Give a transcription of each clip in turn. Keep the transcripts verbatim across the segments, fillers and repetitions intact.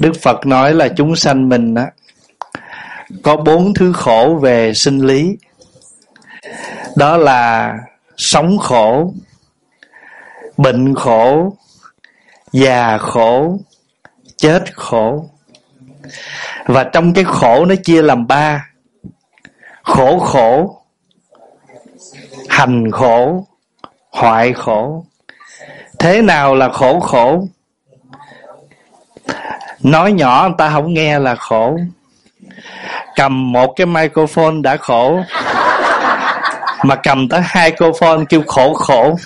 Đức Phật nói là chúng sanh mình á, có bốn thứ khổ về sinh lý. Đó là sống khổ, bệnh khổ, già khổ, chết khổ. Và trong cái khổ nó chia làm ba: khổ khổ, hành khổ, hoại khổ. Thế nào là khổ khổ? Nói nhỏ người ta không nghe là khổ. Cầm một cái microphone đã khổ, mà cầm tới hai microphone kêu khổ khổ.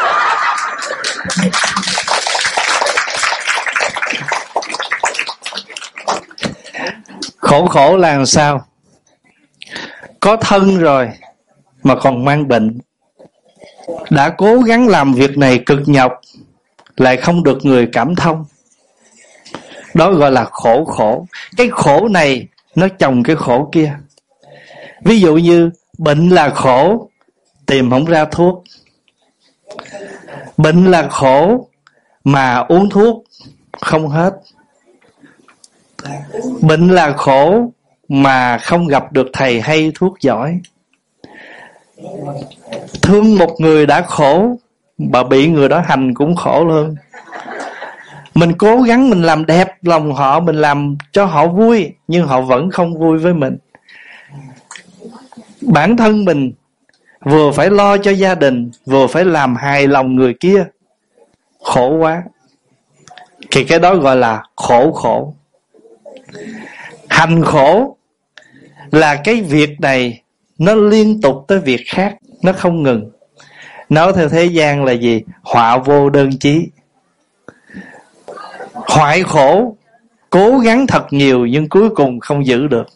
Khổ khổ là làm sao? Có thân rồi mà còn mang bệnh. Đã cố gắng làm việc này cực nhọc, lại không được người cảm thông. Đó gọi là khổ khổ. Cái khổ này nó chồng cái khổ kia. Ví dụ như bệnh là khổ, tìm không ra thuốc. Bệnh là khổ, mà uống thuốc không hết. Bệnh là khổ, mà không gặp được thầy hay thuốc giỏi. Thương một người đã khổ, mà bị người đó hành cũng khổ luôn. Mình cố gắng mình làm đẹp lòng họ, mình làm cho họ vui, nhưng họ vẫn không vui với mình. Bản thân mình vừa phải lo cho gia đình, vừa phải làm hài lòng người kia, khổ quá. Thì cái đó gọi là khổ khổ. Hành khổ là cái việc này nó liên tục tới việc khác, nó không ngừng. Nói theo thế gian là gì? Họa vô đơn chí. Hoại khổ, cố gắng thật nhiều nhưng cuối cùng không giữ được.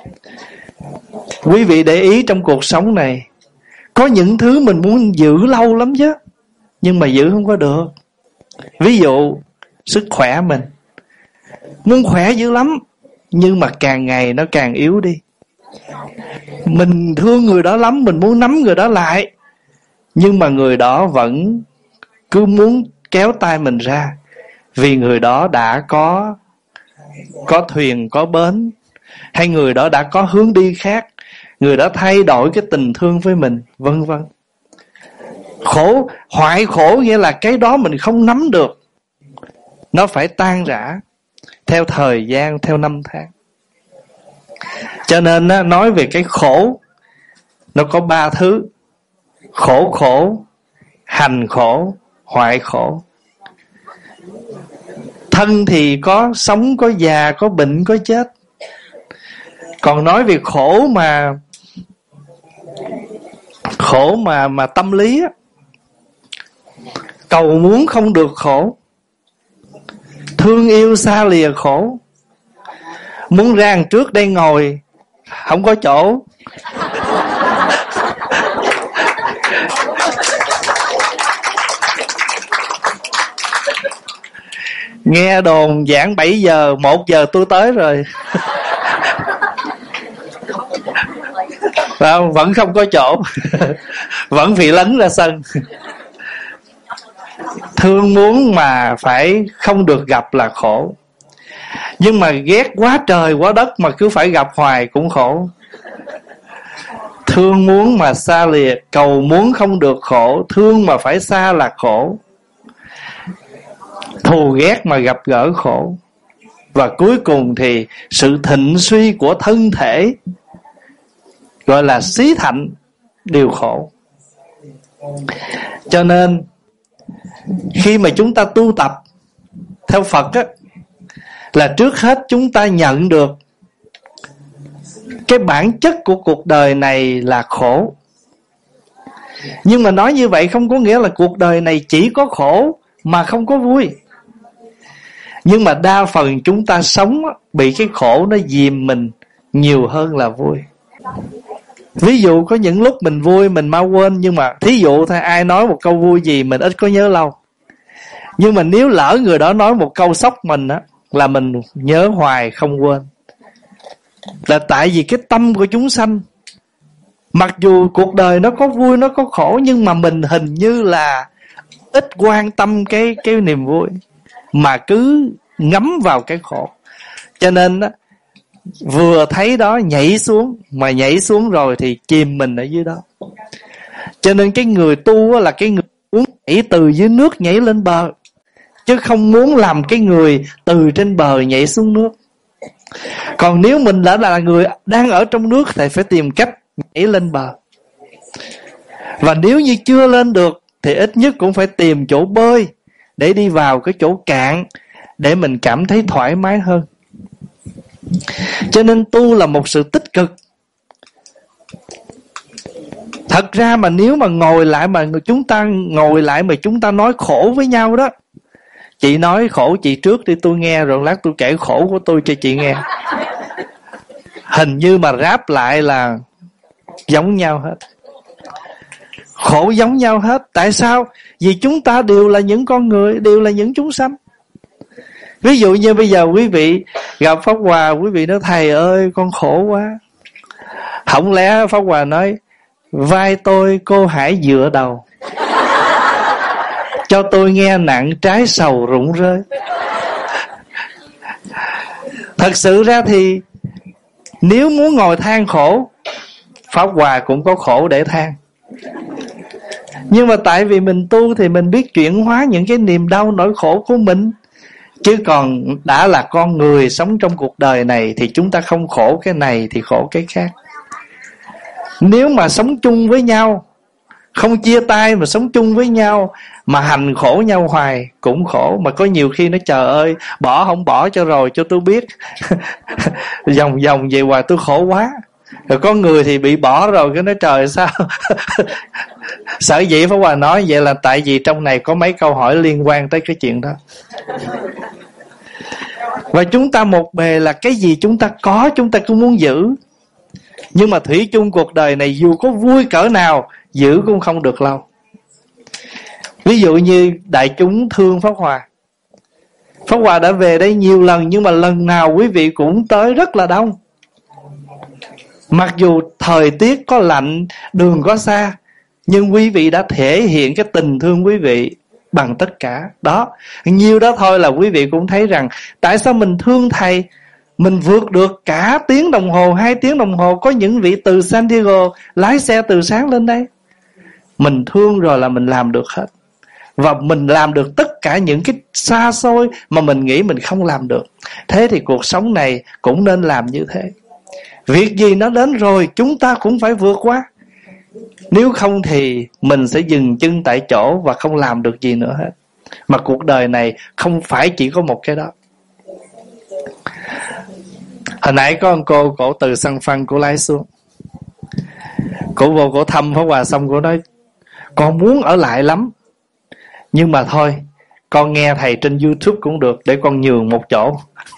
Quý vị để ý trong cuộc sống này, có những thứ mình muốn giữ lâu lắm chứ, nhưng mà giữ không có được. Ví dụ sức khỏe mình, muốn khỏe dữ lắm, nhưng mà càng ngày nó càng yếu đi. Mình thương người đó lắm, mình muốn nắm người đó lại, nhưng mà người đó vẫn cứ muốn kéo tay mình ra, vì người đó đã có có thuyền, có bến, hay người đó đã có hướng đi khác, người đó thay đổi cái tình thương với mình, vân vân. Khổ, hoại khổ nghĩa là cái đó mình không nắm được, nó phải tan rã theo thời gian, theo năm tháng. Cho nên á, nói về cái khổ, nó có ba thứ: khổ khổ, hành khổ, hoại khổ. Thân thì có sống, có già, có bệnh, có chết. Còn nói về khổ mà khổ mà mà tâm lý á, cầu muốn không được khổ, thương yêu xa lìa khổ, muốn ra đằng trước đây ngồi không có chỗ. Nghe đồn giảng bảy giờ, một giờ tôi tới rồi. Không, vẫn không có chỗ. Vẫn bị lấn ra sân. Thương muốn mà phải không được gặp là khổ. Nhưng mà ghét quá trời quá đất mà cứ phải gặp hoài cũng khổ. Thương muốn mà xa lìa, cầu muốn không được khổ, thương mà phải xa là khổ. Thù ghét mà gặp gỡ khổ. Và cuối cùng thì sự thịnh suy của thân thể, gọi là xí thạnh, đều khổ. Cho nên khi mà chúng ta tu tập theo Phật á, là trước hết chúng ta nhận được cái bản chất của cuộc đời này là khổ. Nhưng mà nói như vậy không có nghĩa là cuộc đời này chỉ có khổ mà không có vui. Nhưng mà đa phần chúng ta sống bị cái khổ nó dìm mình nhiều hơn là vui. Ví dụ có những lúc mình vui mình mau quên, nhưng mà thí dụ thôi, ai nói một câu vui gì mình ít có nhớ lâu. Nhưng mà nếu lỡ người đó nói một câu sốc mình á, là mình nhớ hoài không quên. Là tại vì cái tâm của chúng sanh, mặc dù cuộc đời nó có vui nó có khổ, nhưng mà mình hình như là ít quan tâm cái cái niềm vui, mà cứ ngấm vào cái khổ. Cho nên á, vừa thấy đó nhảy xuống, mà nhảy xuống rồi thì chìm mình ở dưới đó. Cho nên cái người tu á, là cái người muốn nhảy từ dưới nước nhảy lên bờ, chứ không muốn làm cái người từ trên bờ nhảy xuống nước. Còn nếu mình đã là người đang ở trong nước thì phải tìm cách nhảy lên bờ. Và nếu như chưa lên được thì ít nhất cũng phải tìm chỗ bơi để đi vào cái chỗ cạn, để mình cảm thấy thoải mái hơn. Cho nên tu là một sự tích cực. Thật ra mà nếu mà ngồi lại mà chúng ta ngồi lại mà chúng ta nói khổ với nhau đó, chị nói khổ chị trước đi tôi nghe, rồi lát tôi kể khổ của tôi cho chị nghe. Hình như mà ráp lại là giống nhau hết, khổ giống nhau hết. Tại sao? Vì chúng ta đều là những con người, đều là những chúng sanh. Ví dụ như bây giờ quý vị gặp Pháp Hòa, quý vị nói thầy ơi con khổ quá. Không lẽ Pháp Hòa nói vai tôi cô hãy dựa đầu, cho tôi nghe nặng trái sầu rụng rơi. Thật sự ra thì nếu muốn ngồi than khổ, Pháp Hòa cũng có khổ để than. Nhưng mà tại vì mình tu thì mình biết chuyển hóa những cái niềm đau nỗi khổ của mình. Chứ còn đã là con người sống trong cuộc đời này thì chúng ta không khổ cái này thì khổ cái khác. Nếu mà sống chung với nhau, không chia tay mà sống chung với nhau, mà hành khổ nhau hoài cũng khổ. Mà có nhiều khi nó trời ơi, bỏ không bỏ cho rồi cho tôi biết. Vòng vòng về hoài tôi khổ quá. Rồi có người thì bị bỏ rồi cái nói trời sao. Sở dĩ Pháp Hòa nói vậy là tại vì trong này có mấy câu hỏi liên quan tới cái chuyện đó. Và chúng ta một bề là cái gì chúng ta có chúng ta cũng muốn giữ. Nhưng mà thủy chung cuộc đời này dù có vui cỡ nào giữ cũng không được lâu. Ví dụ như đại chúng thương Pháp Hòa, Pháp Hòa đã về đây nhiều lần, nhưng mà lần nào quý vị cũng tới rất là đông. Mặc dù thời tiết có lạnh, đường có xa, nhưng quý vị đã thể hiện cái tình thương quý vị bằng tất cả. Đó, nhiêu đó thôi là quý vị cũng thấy rằng tại sao mình thương thầy. Mình vượt được cả tiếng đồng hồ, hai tiếng đồng hồ. Có những vị từ San Diego lái xe từ sáng lên đây. Mình thương rồi là mình làm được hết. Và mình làm được tất cả những cái xa xôi mà mình nghĩ mình không làm được. Thế thì cuộc sống này cũng nên làm như thế. Việc gì nó đến rồi chúng ta cũng phải vượt qua. Nếu không thì mình sẽ dừng chân tại chỗ và không làm được gì nữa hết. Mà cuộc đời này không phải chỉ có một cái đó. Hồi nãy có một cô, cổ từ San Phăng, cổ lái xuống. Cổ vô cổ thăm Pháp Hòa xong cổ nói con muốn ở lại lắm, nhưng mà thôi con nghe thầy trên YouTube cũng được, để con nhường một chỗ.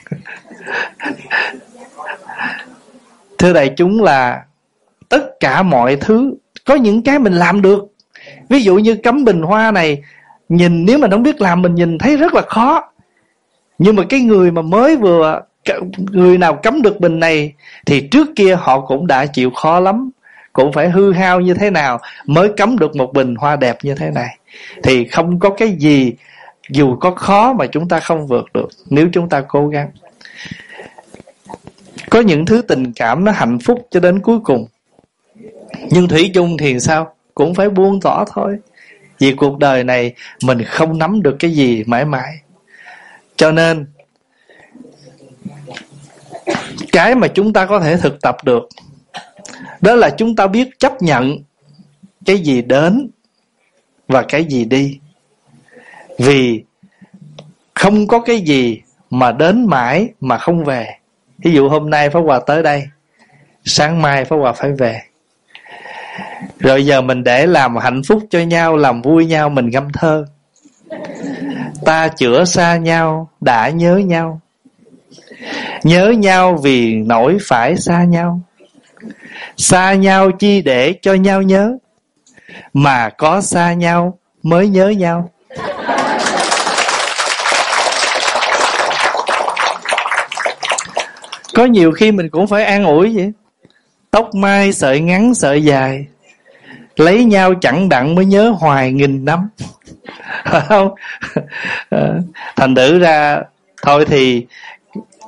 Thưa đại chúng là tất cả mọi thứ có những cái mình làm được. Ví dụ như cắm bình hoa này, nhìn nếu mà không biết làm mình nhìn thấy rất là khó. Nhưng mà cái người mà mới vừa, người nào cắm được bình này thì trước kia họ cũng đã chịu khó lắm, cũng phải hư hao như thế nào mới cắm được một bình hoa đẹp như thế này. Thì không có cái gì dù có khó mà chúng ta không vượt được nếu chúng ta cố gắng. Có những thứ tình cảm nó hạnh phúc cho đến cuối cùng, nhưng thủy chung thì sao? Cũng phải buông tỏ thôi. Vì cuộc đời này mình không nắm được cái gì mãi mãi. Cho nên cái mà chúng ta có thể thực tập được đó là chúng ta biết chấp nhận cái gì đến và cái gì đi. Vì không có cái gì mà đến mãi mà không về. Ví dụ hôm nay Pháp Hòa tới đây, sáng mai Pháp Hòa phải về. Rồi giờ mình để làm hạnh phúc cho nhau, làm vui nhau, mình ngâm thơ. Ta chữa xa nhau, đã nhớ nhau. Nhớ nhau vì nỗi phải xa nhau. Xa nhau chi để cho nhau nhớ, mà có xa nhau mới nhớ nhau. Có nhiều khi mình cũng phải an ủi vậy. Tóc mai sợi ngắn sợi dài, lấy nhau chẳng đặng mới nhớ hoài nghìn năm. Phải không? Thành thử ra thôi thì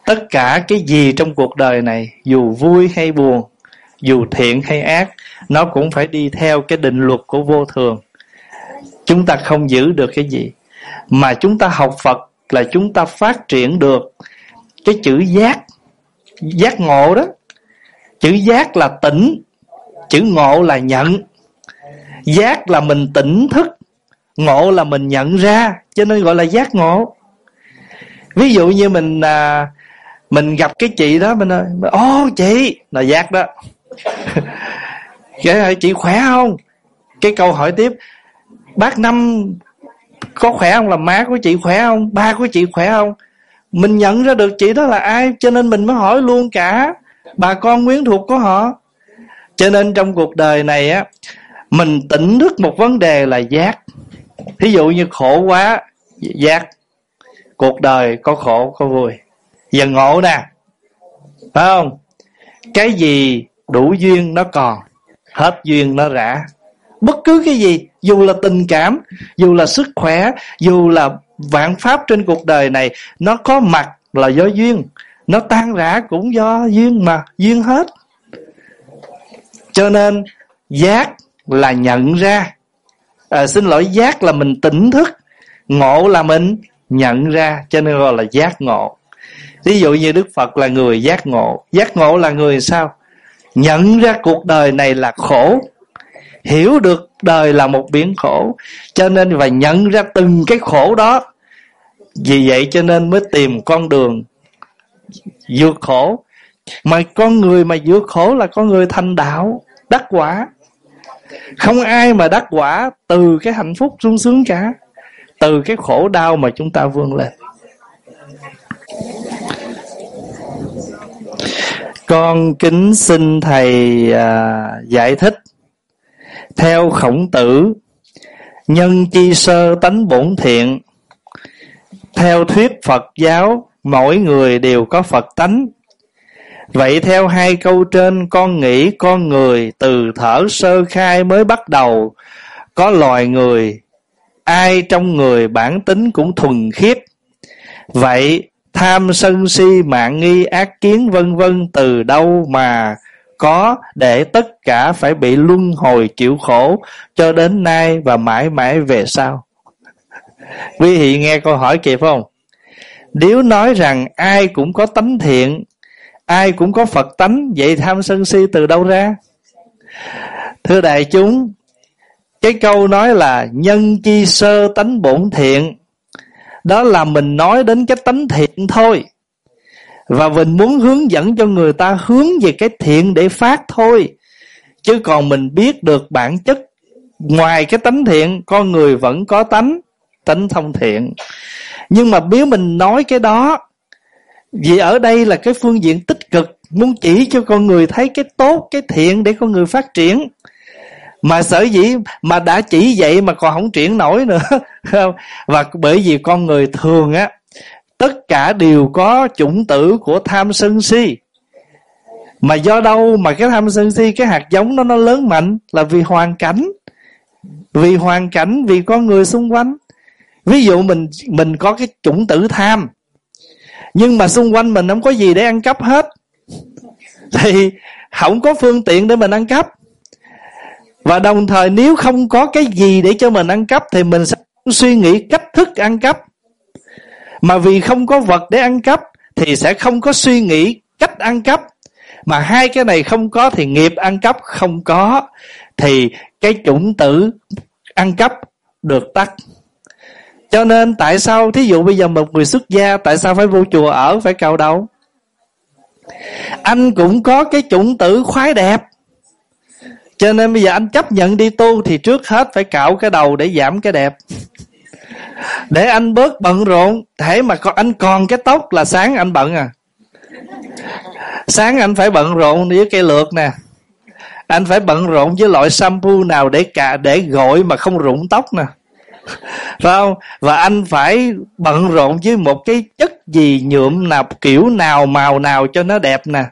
Tất cả cái gì trong cuộc đời này, dù vui hay buồn, dù thiện hay ác, nó cũng phải đi theo cái định luật của vô thường. Chúng ta không giữ được cái gì. Mà chúng ta học Phật là chúng ta phát triển được cái chữ giác, giác ngộ đó. Chữ giác là tỉnh, chữ ngộ là nhận. Giác là mình tỉnh thức, ngộ là mình nhận ra, cho nên gọi là giác ngộ. Ví dụ như mình à, mình gặp cái chị đó, mình nói ô chị là giác đó. Cái hỏi chị khỏe không? Cái câu hỏi tiếp, bác Năm có khỏe không? Là má của chị khỏe không? Ba của chị khỏe không? Mình nhận ra được chị đó là ai, cho nên mình mới hỏi luôn cả bà con quyến thuộc của họ. Cho nên trong cuộc đời này á, mình tỉnh thức một vấn đề là giác. Thí dụ như khổ quá, giác. Cuộc đời có khổ có vui. Giờ ngộ nè, phải không? Cái gì đủ duyên nó còn, hết duyên nó rã. Bất cứ cái gì, dù là tình cảm, dù là sức khỏe, dù là vạn pháp trên cuộc đời này, nó có mặt là do duyên, nó tan rã cũng do duyên mà, duyên hết. Cho nên giác là nhận ra, à, xin lỗi, giác là mình tỉnh thức, ngộ là mình nhận ra, cho nên gọi là giác ngộ. Ví dụ như Đức Phật là người giác ngộ. Giác ngộ là người sao? Nhận ra cuộc đời này là khổ, hiểu được đời là một biển khổ, cho nên và nhận ra từng cái khổ đó. Vì vậy cho nên mới tìm con đường vượt khổ. Mà con người mà vượt khổ là con người thành đạo, đắc quả. Không ai mà đắc quả từ cái hạnh phúc sung sướng cả, từ cái khổ đau mà chúng ta vươn lên. Con kính xin thầy à, giải thích. Theo Khổng Tử, nhân chi sơ tánh bổn thiện. Theo thuyết Phật giáo, mỗi người đều có Phật tánh. Vậy theo hai câu trên, con nghĩ con người từ thở sơ khai mới bắt đầu có loài người, ai trong người bản tính cũng thuần khiết. Vậy tham sân si mạn nghi ác kiến vân vân từ đâu mà có để tất cả phải bị luân hồi chịu khổ cho đến nay và mãi mãi về sau? Quý vị nghe câu hỏi kịp không? Nếu nói rằng ai cũng có tánh thiện, ai cũng có Phật tánh, vậy tham sân si từ đâu ra? Thưa đại chúng, cái câu nói là nhân chi sơ tánh bổn thiện, đó là mình nói đến cái tánh thiện thôi, và mình muốn hướng dẫn cho người ta hướng về cái thiện để phát thôi. Chứ còn mình biết được bản chất, ngoài cái tánh thiện, con người vẫn có tánh tánh thông thiện. Nhưng mà nếu mình nói cái đó, vì ở đây là cái phương diện tích cực, muốn chỉ cho con người thấy cái tốt, cái thiện để con người phát triển. Mà sở dĩ mà đã chỉ vậy mà còn không triển nổi nữa. Và bởi vì con người thường á, tất cả đều có chủng tử của tham sân si. Mà do đâu mà cái tham sân si, cái hạt giống đó nó lớn mạnh? Là vì hoàn cảnh. Vì hoàn cảnh, vì con người xung quanh. Ví dụ mình mình có cái chủng tử tham, nhưng mà xung quanh mình không có gì để ăn cắp hết, thì không có phương tiện để mình ăn cắp. Và đồng thời nếu không có cái gì để cho mình ăn cắp, thì mình sẽ suy nghĩ cách thức ăn cắp. Mà vì không có vật để ăn cắp, thì sẽ không có suy nghĩ cách ăn cắp. Mà hai cái này không có thì nghiệp ăn cắp không có, thì cái chủng tử ăn cắp được tắt. Cho nên tại sao thí dụ bây giờ một người xuất gia, tại sao phải vô chùa ở, phải cạo đầu? Anh cũng có cái chủng tử khoái đẹp, cho nên bây giờ anh chấp nhận đi tu thì trước hết phải cạo cái đầu để giảm cái đẹp, để anh bớt bận rộn. Thế mà anh còn cái tóc là sáng anh bận à. Sáng anh phải bận rộn với cây lược nè, anh phải bận rộn với loại shampoo nào để cà để gội mà không rụng tóc nè, phải không? Và anh phải bận rộn với một cái chất gì nhuộm nào, kiểu nào, màu nào cho nó đẹp nè.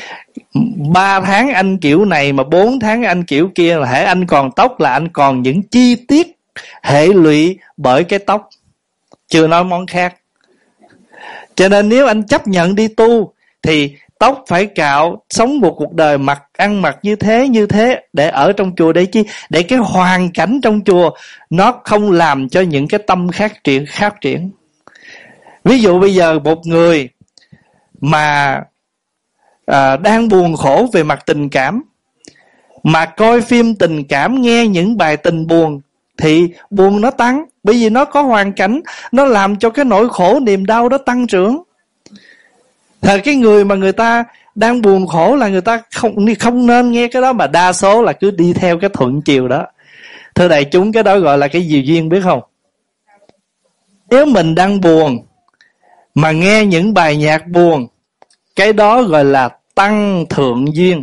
Ba tháng anh kiểu này mà bốn tháng anh kiểu kia, là hễ anh còn tóc là anh còn những chi tiết hệ lụy bởi cái tóc, chưa nói món khác. Cho nên nếu anh chấp nhận đi tu thì tóc phải cạo, sống một cuộc đời mặc ăn mặc như thế như thế để ở trong chùa, để chi? Để cái hoàn cảnh trong chùa nó không làm cho những cái tâm khác triển khác triển. Ví dụ bây giờ một người mà à, đang buồn khổ về mặt tình cảm, mà coi phim tình cảm, nghe những bài tình buồn, thì buồn nó tăng, bởi vì nó có hoàn cảnh, nó làm cho cái nỗi khổ niềm đau đó tăng trưởng. Thật cái người mà người ta đang buồn khổ là người ta không không nên nghe cái đó, mà đa số là cứ đi theo cái thuận chiều đó. Thưa đại chúng, cái đó gọi là cái gì duyên biết không? Nếu mình đang buồn mà nghe những bài nhạc buồn, cái đó gọi là tăng thượng duyên,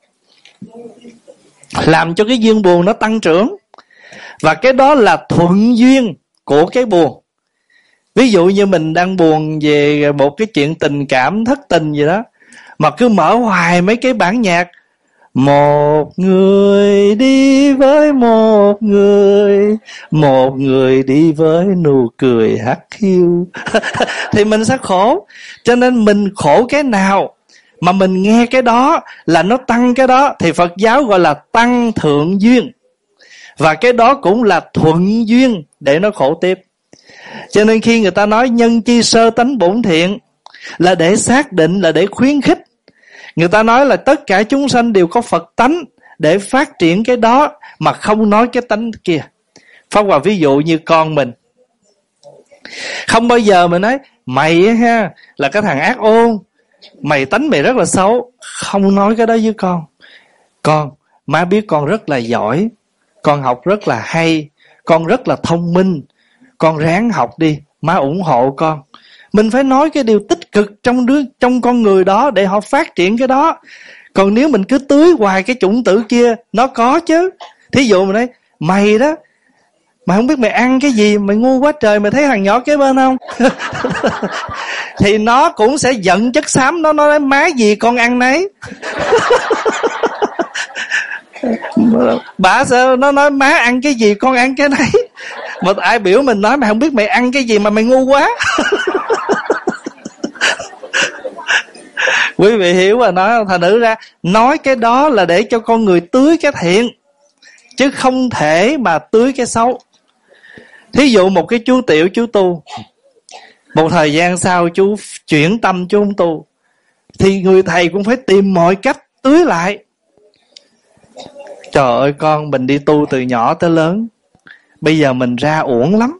làm cho cái duyên buồn nó tăng trưởng. Và cái đó là thuận duyên của cái buồn. Ví dụ như mình đang buồn về một cái chuyện tình cảm thất tình gì đó, mà cứ mở hoài mấy cái bản nhạc một người đi với một người, một người đi với nụ cười hắt hiu thì mình sẽ khổ. Cho nên mình khổ cái nào mà mình nghe cái đó là nó tăng cái đó, thì Phật giáo gọi là tăng thượng duyên. Và cái đó cũng là thuận duyên để nó khổ tiếp. Cho nên khi người ta nói nhân chi sơ tánh bổn thiện, là để xác định, là để khuyến khích. Người ta nói là tất cả chúng sanh đều có Phật tánh, để phát triển cái đó, mà không nói cái tánh kia. Pháp Hòa ví dụ như con mình, không bao giờ mình nói mày ha là cái thằng ác ôn, mày tánh mày rất là xấu. Không nói cái đó với con. Con, má biết con rất là giỏi, con học rất là hay, con rất là thông minh, con ráng học đi, má ủng hộ con. Mình phải nói cái điều tích cực trong đứa trong con người đó để họ phát triển cái đó. Còn nếu mình cứ tưới hoài cái chủng tử kia, nó có chứ. Thí dụ mình nói mày đó, mày không biết mày ăn cái gì, mày ngu quá trời, mày thấy thằng nhỏ kế bên không? Thì nó cũng sẽ giận chất xám, nó nói má gì con ăn nấy. Bà sao nó nói má ăn cái gì con ăn cái nấy. Mà ai biểu mình nói mày không biết mày ăn cái gì mà mày ngu quá. Quý vị hiểu mà nói, thành nữ ra nói cái đó là để cho con người tưới cái thiện, chứ không thể mà tưới cái xấu. Thí dụ một cái chú tiểu chú tu, một thời gian sau chú chuyển tâm chú không tu, thì người thầy cũng phải tìm mọi cách tưới lại. Trời ơi con, mình đi tu từ nhỏ tới lớn, bây giờ mình ra uổng lắm.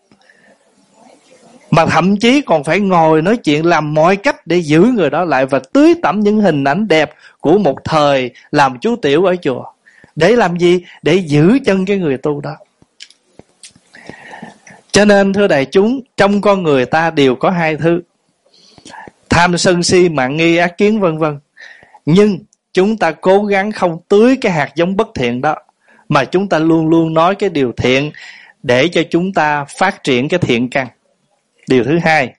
Mà thậm chí còn phải ngồi nói chuyện, làm mọi cách để giữ người đó lại, và tưới tẩm những hình ảnh đẹp của một thời làm chú tiểu ở chùa. Để làm gì? Để giữ chân cái người tu đó. Cho nên thưa đại chúng, trong con người ta đều có hai thứ: tham sân si mạn nghi ác kiến vân vân. Nhưng chúng ta cố gắng không tưới cái hạt giống bất thiện đó, mà chúng ta luôn luôn nói cái điều thiện để cho chúng ta phát triển cái thiện căn. Điều thứ hai,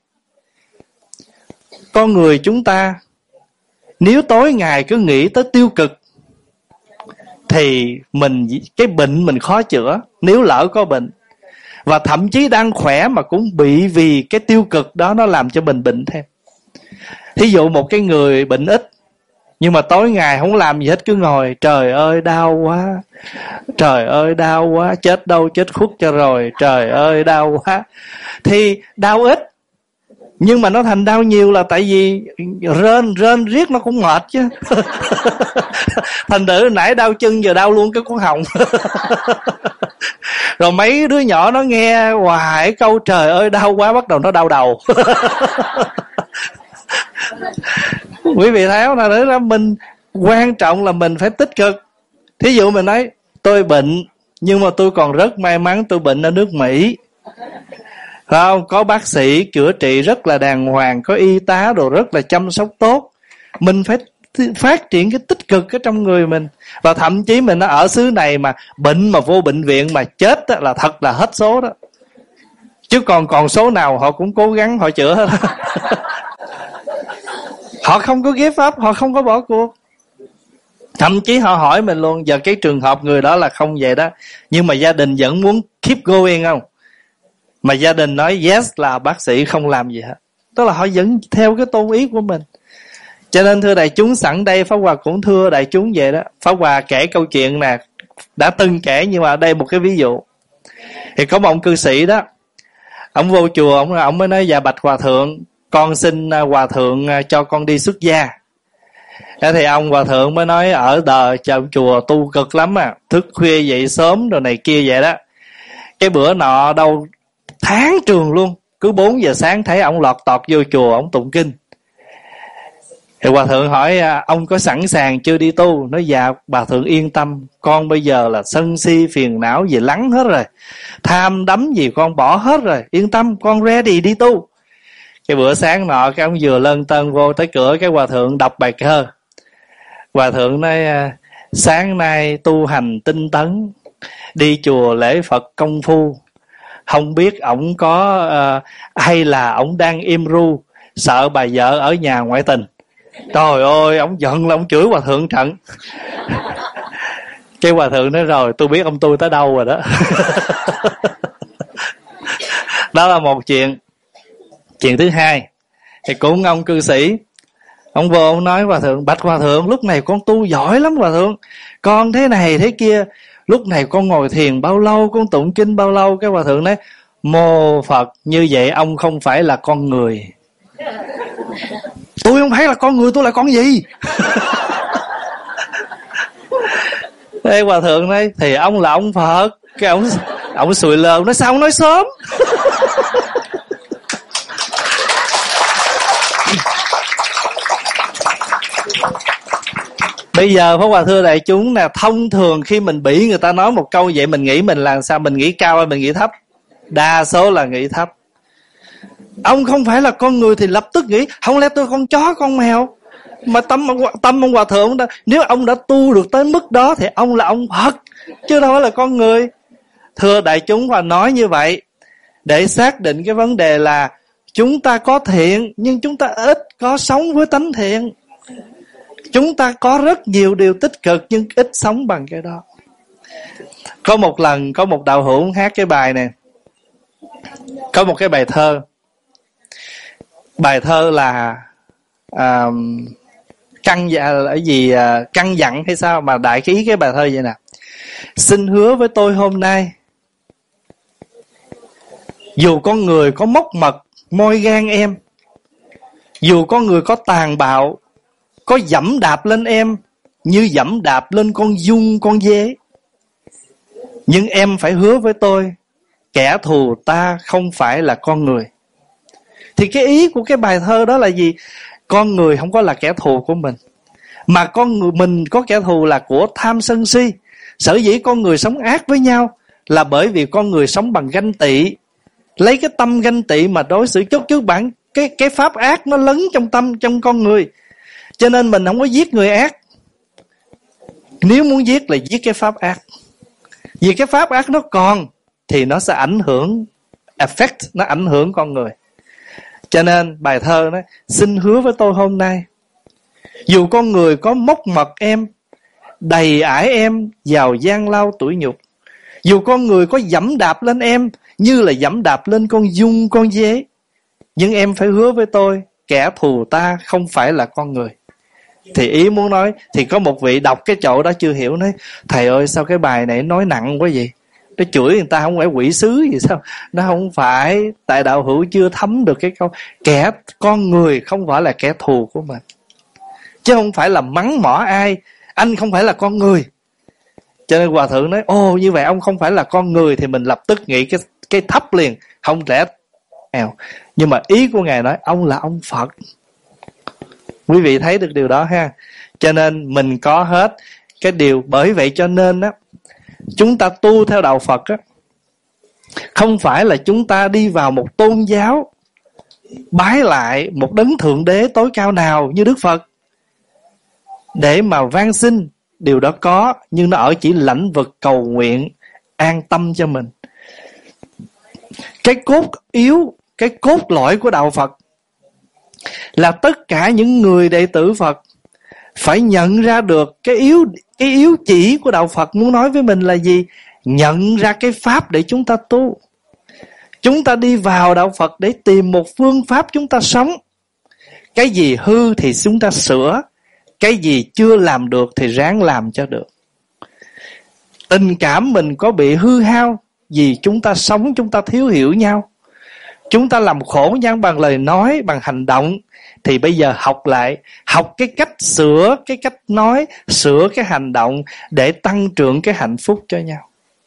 con người chúng ta nếu tối ngày cứ nghĩ tới tiêu cực thì mình cái bệnh mình khó chữa, nếu lỡ có bệnh. Và thậm chí đang khỏe mà cũng bị vì cái tiêu cực đó nó làm cho mình bệnh thêm. Thí dụ một cái người bệnh ít, nhưng mà tối ngày không làm gì hết, cứ ngồi trời ơi đau quá, trời ơi đau quá, chết đâu chết khuất cho rồi, trời ơi đau quá. Thì đau ít, nhưng mà nó thành đau nhiều là tại vì rên rên riết nó cũng mệt chứ. Thành thử nãy đau chân giờ đau luôn cái cuốn họng. Rồi mấy đứa nhỏ nó nghe hoài câu trời ơi đau quá, bắt đầu nó đau đầu. Quý vị thấy không? Là nữa là mình quan trọng là mình phải tích cực. Thí dụ mình nói tôi bệnh, nhưng mà tôi còn rất may mắn tôi bệnh ở nước Mỹ, phải không? Có bác sĩ chữa trị rất là đàng hoàng, có y tá đồ rất là chăm sóc tốt. Mình phải phát triển cái tích cực ở trong người mình. Và thậm chí mình ở xứ này mà bệnh mà vô bệnh viện mà chết đó, là thật là hết số đó. Chứ còn còn số nào họ cũng cố gắng họ chữa hết. Họ không có give up, họ không có bỏ cuộc. Thậm chí họ hỏi mình luôn, giờ cái trường hợp người đó là không vậy đó, nhưng mà gia đình vẫn muốn keep going không? Mà gia đình nói yes là bác sĩ không làm gì hết. Tức là họ vẫn theo cái tôn ý của mình. Cho nên thưa đại chúng, sẵn đây Pháp Hòa cũng thưa đại chúng vậy đó. Pháp Hòa kể câu chuyện nè, đã từng kể nhưng mà đây một cái ví dụ. Thì có một ông cư sĩ đó, ông vô chùa, ông, ông mới nói: dạ bạch hòa thượng, con xin hòa thượng cho con đi xuất gia. Thế thì ông hòa thượng mới nói: ở đời trong chùa tu cực lắm à, thức khuya dậy sớm rồi này kia vậy đó. Cái bữa nọ đâu tháng trường luôn, cứ bốn giờ sáng thấy ông lọt tọt vô chùa, ông tụng kinh. Thì hòa thượng hỏi: ông có sẵn sàng chưa đi tu? Nói: dạ bà thượng yên tâm, con bây giờ là sân si phiền não gì lắng hết rồi, tham đắm gì con bỏ hết rồi, yên tâm, con ready đi tu. Cái bữa sáng nọ, cái ông vừa lân tân vô tới cửa, cái hòa thượng đọc bài thơ. Hòa thượng nói: sáng nay tu hành tinh tấn, đi chùa lễ Phật công phu, không biết ổng có uh, hay là ổng đang im ru, sợ bà vợ ở nhà ngoại tình. Trời ơi, ổng giận là ổng chửi hòa thượng trận. Cái hòa thượng nói: rồi tôi biết ông tôi tới đâu rồi đó. Đó là một chuyện. Chuyện thứ hai thì cũng ông cư sĩ, ông vô ông nói: hòa thượng, bạch hòa thượng, lúc này con tu giỏi lắm hòa thượng, con thế này thế kia, lúc này con ngồi thiền bao lâu, con tụng kinh bao lâu. Cái hòa thượng nói: mô Phật, như vậy ông không phải là con người. Tôi không phải là con người, tôi là con gì? Thế hòa thượng nói: thì ông là ông Phật. Cái ông ông sùi lơ, nói: sao ông nói sớm? Bây giờ Pháp Hòa thưa đại chúng là thông thường khi mình bị người ta nói một câu vậy, mình nghĩ mình là sao? Mình nghĩ cao hay mình nghĩ thấp? Đa số là nghĩ thấp. Ông không phải là con người thì lập tức nghĩ: không lẽ tôi con chó con mèo? Mà tâm tâm ông hòa thượng đó, nếu ông đã tu được tới mức đó thì ông là ông Phật, chứ đâu phải là con người. Thưa đại chúng, Hòa nói như vậy để xác định cái vấn đề là chúng ta có thiện, nhưng chúng ta ít có sống với tánh thiện. Chúng ta có rất nhiều điều tích cực nhưng ít sống bằng cái đó. Có một lần có một đạo hữu hát cái bài này, có một cái bài thơ. Bài thơ là à, căn ở gì à, căn dặn hay sao mà đại ý cái bài thơ vậy nè: xin hứa với tôi hôm nay, dù con người có móc mật môi gan em, dù con người có tàn bạo, có dẫm đạp lên em như dẫm đạp lên con giun con dế, nhưng em phải hứa với tôi, kẻ thù ta không phải là con người. Thì cái ý của cái bài thơ đó là gì? Con người không có là kẻ thù của mình, mà con người mình có kẻ thù là của tham sân si. Sở dĩ con người sống ác với nhau là bởi vì con người sống bằng ganh tị, lấy cái tâm ganh tị mà đối xử. Chút trước bản cái cái pháp ác nó lấn trong tâm trong con người, cho nên mình không có giết người ác. Nếu muốn giết là giết cái pháp ác, vì cái pháp ác nó còn thì nó sẽ ảnh hưởng effect, nó ảnh hưởng con người. Cho nên bài thơ nói: xin hứa với tôi hôm nay, dù con người có móc mật em, đầy ải em vào gian lao tủi nhục, dù con người có dẫm đạp lên em như là dẫm đạp lên con giun con dế, nhưng em phải hứa với tôi, kẻ thù ta không phải là con người. Thì ý muốn nói, thì có một vị đọc cái chỗ đó chưa hiểu, nói: thầy ơi sao cái bài này nói nặng quá vậy? Nó chửi người ta không phải quỷ sứ gì sao? Nó không phải, tại đạo hữu chưa thấm được cái câu kẻ con người không phải là kẻ thù của mình, chứ không phải là mắng mỏ ai. Anh không phải là con người. Cho nên hòa thượng nói: ồ như vậy ông không phải là con người, thì mình lập tức nghĩ cái cái thấp liền, không lẽ nghèo. Nhưng mà ý của ngài nói ông là ông Phật. Quý vị thấy được điều đó ha. Cho nên mình có hết cái điều. Bởi vậy cho nên á, chúng ta tu theo đạo Phật á, không phải là chúng ta đi vào một tôn giáo bái lại một đấng thượng đế tối cao nào như Đức Phật để mà van xin. Điều đó có, nhưng nó ở chỉ lãnh vực cầu nguyện, an tâm cho mình. Cái cốt yếu, cái cốt lõi của đạo Phật là tất cả những người đệ tử Phật phải nhận ra được cái yếu, cái yếu chỉ của đạo Phật muốn nói với mình là gì? Nhận ra cái pháp để chúng ta tu. Chúng ta đi vào đạo Phật để tìm một phương pháp chúng ta sống. Cái gì hư thì chúng ta sửa, cái gì chưa làm được thì ráng làm cho được. Tình cảm mình có bị hư hao vì chúng ta sống, chúng ta thiếu hiểu nhau, chúng ta làm khổ nhau bằng lời nói, bằng hành động. Thì bây giờ học lại, học cái cách sửa cái cách nói, sửa cái hành động để tăng trưởng cái hạnh phúc cho nhau.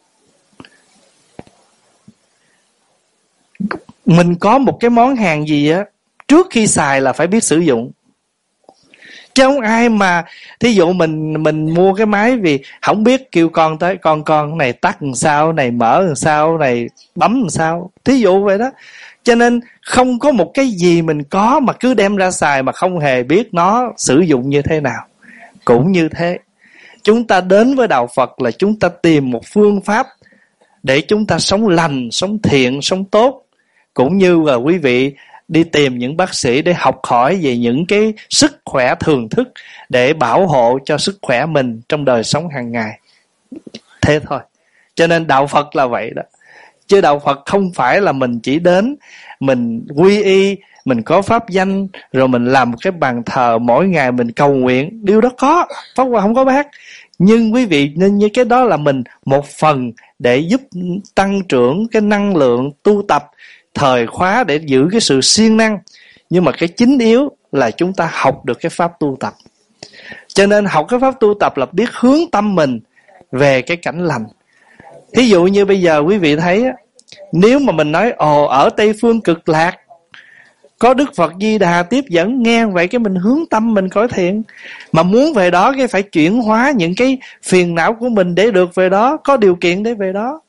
Mình có một cái món hàng gì á, trước khi xài là phải biết sử dụng. Chứ không ai mà, thí dụ mình mình mua cái máy vì không biết, kêu con tới, con con này tắt làm sao, này mở làm sao, này bấm làm sao, thí dụ vậy đó. Cho nên không có một cái gì mình có mà cứ đem ra xài mà không hề biết nó sử dụng như thế nào. Cũng như thế, chúng ta đến với đạo Phật là chúng ta tìm một phương pháp để chúng ta sống lành, sống thiện, sống tốt. Cũng như là quý vị đi tìm những bác sĩ để học hỏi về những cái sức khỏe thường thức để bảo hộ cho sức khỏe mình trong đời sống hàng ngày. Thế thôi. Cho nên đạo Phật là vậy đó. Chứ đạo Phật không phải là mình chỉ đến, mình quy y, mình có pháp danh, rồi mình làm một cái bàn thờ mỗi ngày mình cầu nguyện. Điều đó có, Pháp Hòa không có bác. Nhưng quý vị nên như cái đó là mình một phần để giúp tăng trưởng cái năng lượng tu tập thời khóa để giữ cái sự siêng năng. Nhưng mà cái chính yếu là chúng ta học được cái pháp tu tập. Cho nên học cái pháp tu tập là biết hướng tâm mình về cái cảnh lành. Thí dụ như bây giờ quý vị thấy, nếu mà mình nói ồ ở Tây Phương Cực Lạc có Đức Phật Di Đà tiếp dẫn, nghe vậy cái mình hướng tâm mình cải thiện. Mà muốn về đó cái phải chuyển hóa những cái phiền não của mình để được về đó, có điều kiện để về đó.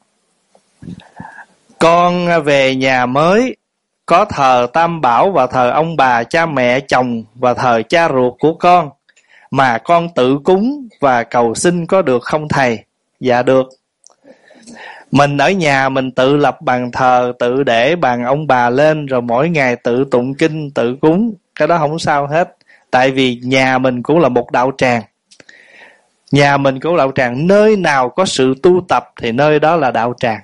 Con về nhà mới có thờ Tam Bảo và thờ ông bà, cha mẹ, chồng và thờ cha ruột của con, mà con tự cúng và cầu xin có được không thầy? Dạ được. Mình ở nhà mình tự lập bàn thờ, tự để bàn ông bà lên, rồi mỗi ngày tự tụng kinh, tự cúng. Cái đó không sao hết. Tại vì nhà mình cũng là một đạo tràng. Nhà mình cũng là đạo tràng. Nơi nào có sự tu tập thì nơi đó là đạo tràng.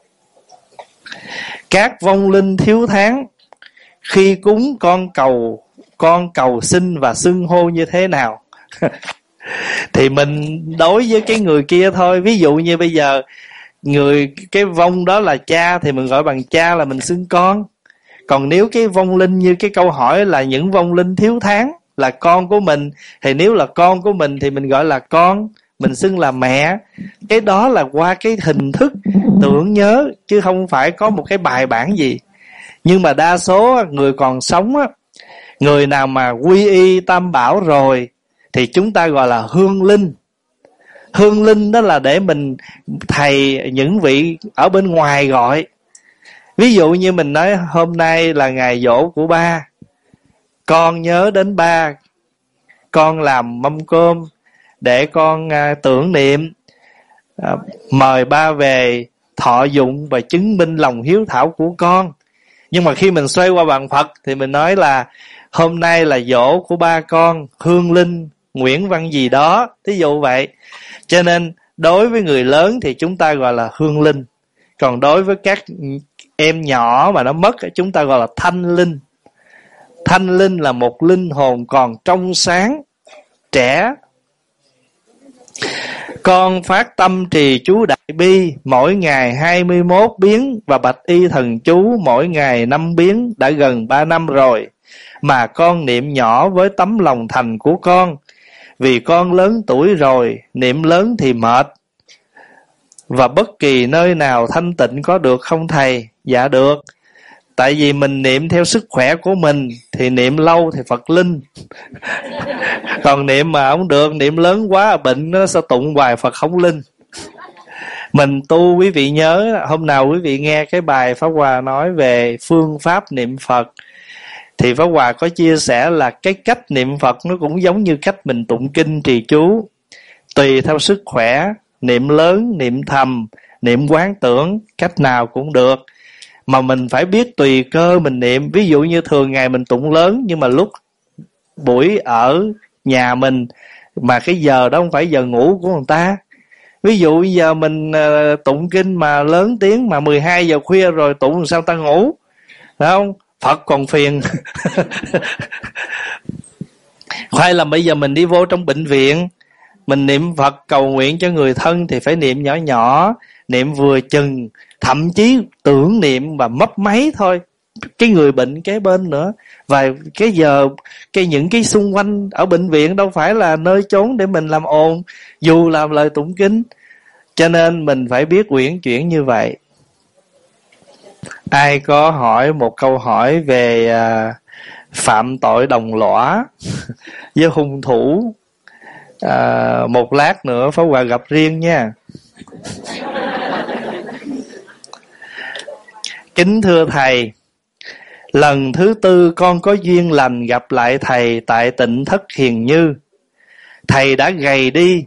Các vong linh thiếu tháng, khi cúng con cầu con cầu xin và xưng hô như thế nào? Thì mình đối với cái người kia thôi. Ví dụ như bây giờ người cái vong đó là cha thì mình gọi bằng cha, là mình xưng con. Còn nếu cái vong linh như cái câu hỏi là những vong linh thiếu tháng là con của mình, thì nếu là con của mình thì mình gọi là con, mình xưng là mẹ. Cái đó là qua cái hình thức tưởng nhớ, chứ không phải có một cái bài bản gì. Nhưng mà đa số người còn sống á, người nào mà quy y Tam Bảo rồi thì chúng ta gọi là hương linh. Hương linh đó là để mình thầy những vị ở bên ngoài gọi. Ví dụ như mình nói hôm nay là ngày giỗ của ba, con nhớ đến ba, con làm mâm cơm để con uh, tưởng niệm, uh, mời ba về thọ dụng và chứng minh lòng hiếu thảo của con. Nhưng mà khi mình xoay qua bàn Phật thì mình nói là hôm nay là giỗ của ba con, hương linh Nguyễn Văn gì đó, thí dụ vậy. Cho nên đối với người lớn thì chúng ta gọi là hương linh. Còn đối với các em nhỏ mà nó mất, chúng ta gọi là thanh linh. Thanh linh là một linh hồn còn trong sáng, trẻ. Con phát tâm trì chú Đại Bi mỗi ngày hai mươi mốt biến và bạch y thần chú mỗi ngày năm biến đã gần ba năm rồi. Mà con niệm nhỏ với tấm lòng thành của con. Vì con lớn tuổi rồi, niệm lớn thì mệt. Và bất kỳ nơi nào thanh tịnh có được không thầy? Dạ được. Tại vì mình niệm theo sức khỏe của mình thì niệm lâu thì Phật linh. Còn niệm mà không được, niệm lớn quá bệnh nó sẽ tụng hoài Phật không linh. Mình tu, quý vị nhớ hôm nào quý vị nghe cái bài Pháp Hòa nói về phương pháp niệm Phật thì Pháp Hòa có chia sẻ là cái cách niệm Phật nó cũng giống như cách mình tụng kinh trì chú. Tùy theo sức khỏe, niệm lớn, niệm thầm, niệm quán tưởng, cách nào cũng được. Mà mình phải biết tùy cơ mình niệm. Ví dụ như thường ngày mình tụng lớn, nhưng mà lúc buổi ở nhà mình mà cái giờ đó không phải giờ ngủ của người ta, Ví dụ giờ mình uh, tụng kinh mà lớn tiếng mà mười hai giờ khuya rồi tụng làm sao ta ngủ, phải không? Phật còn phiền. Hay là bây giờ mình đi vô trong bệnh viện, mình niệm Phật cầu nguyện cho người thân thì phải niệm nhỏ nhỏ, niệm vừa chừng, thậm chí tưởng niệm và mấp máy thôi, cái người bệnh kế bên nữa. Và cái giờ cái những cái xung quanh ở bệnh viện đâu phải là nơi chốn để mình làm ồn, dù làm lời tụng kinh. Cho nên mình phải biết uyển chuyển như vậy. Ai có hỏi một câu hỏi về à, phạm tội đồng lõa với hung thủ, à, một lát nữa Pháp Hòa gặp riêng nha. Kính thưa thầy, lần thứ tư con có duyên lành gặp lại thầy tại Tịnh Thất Hiền Như. Thầy đã gầy đi.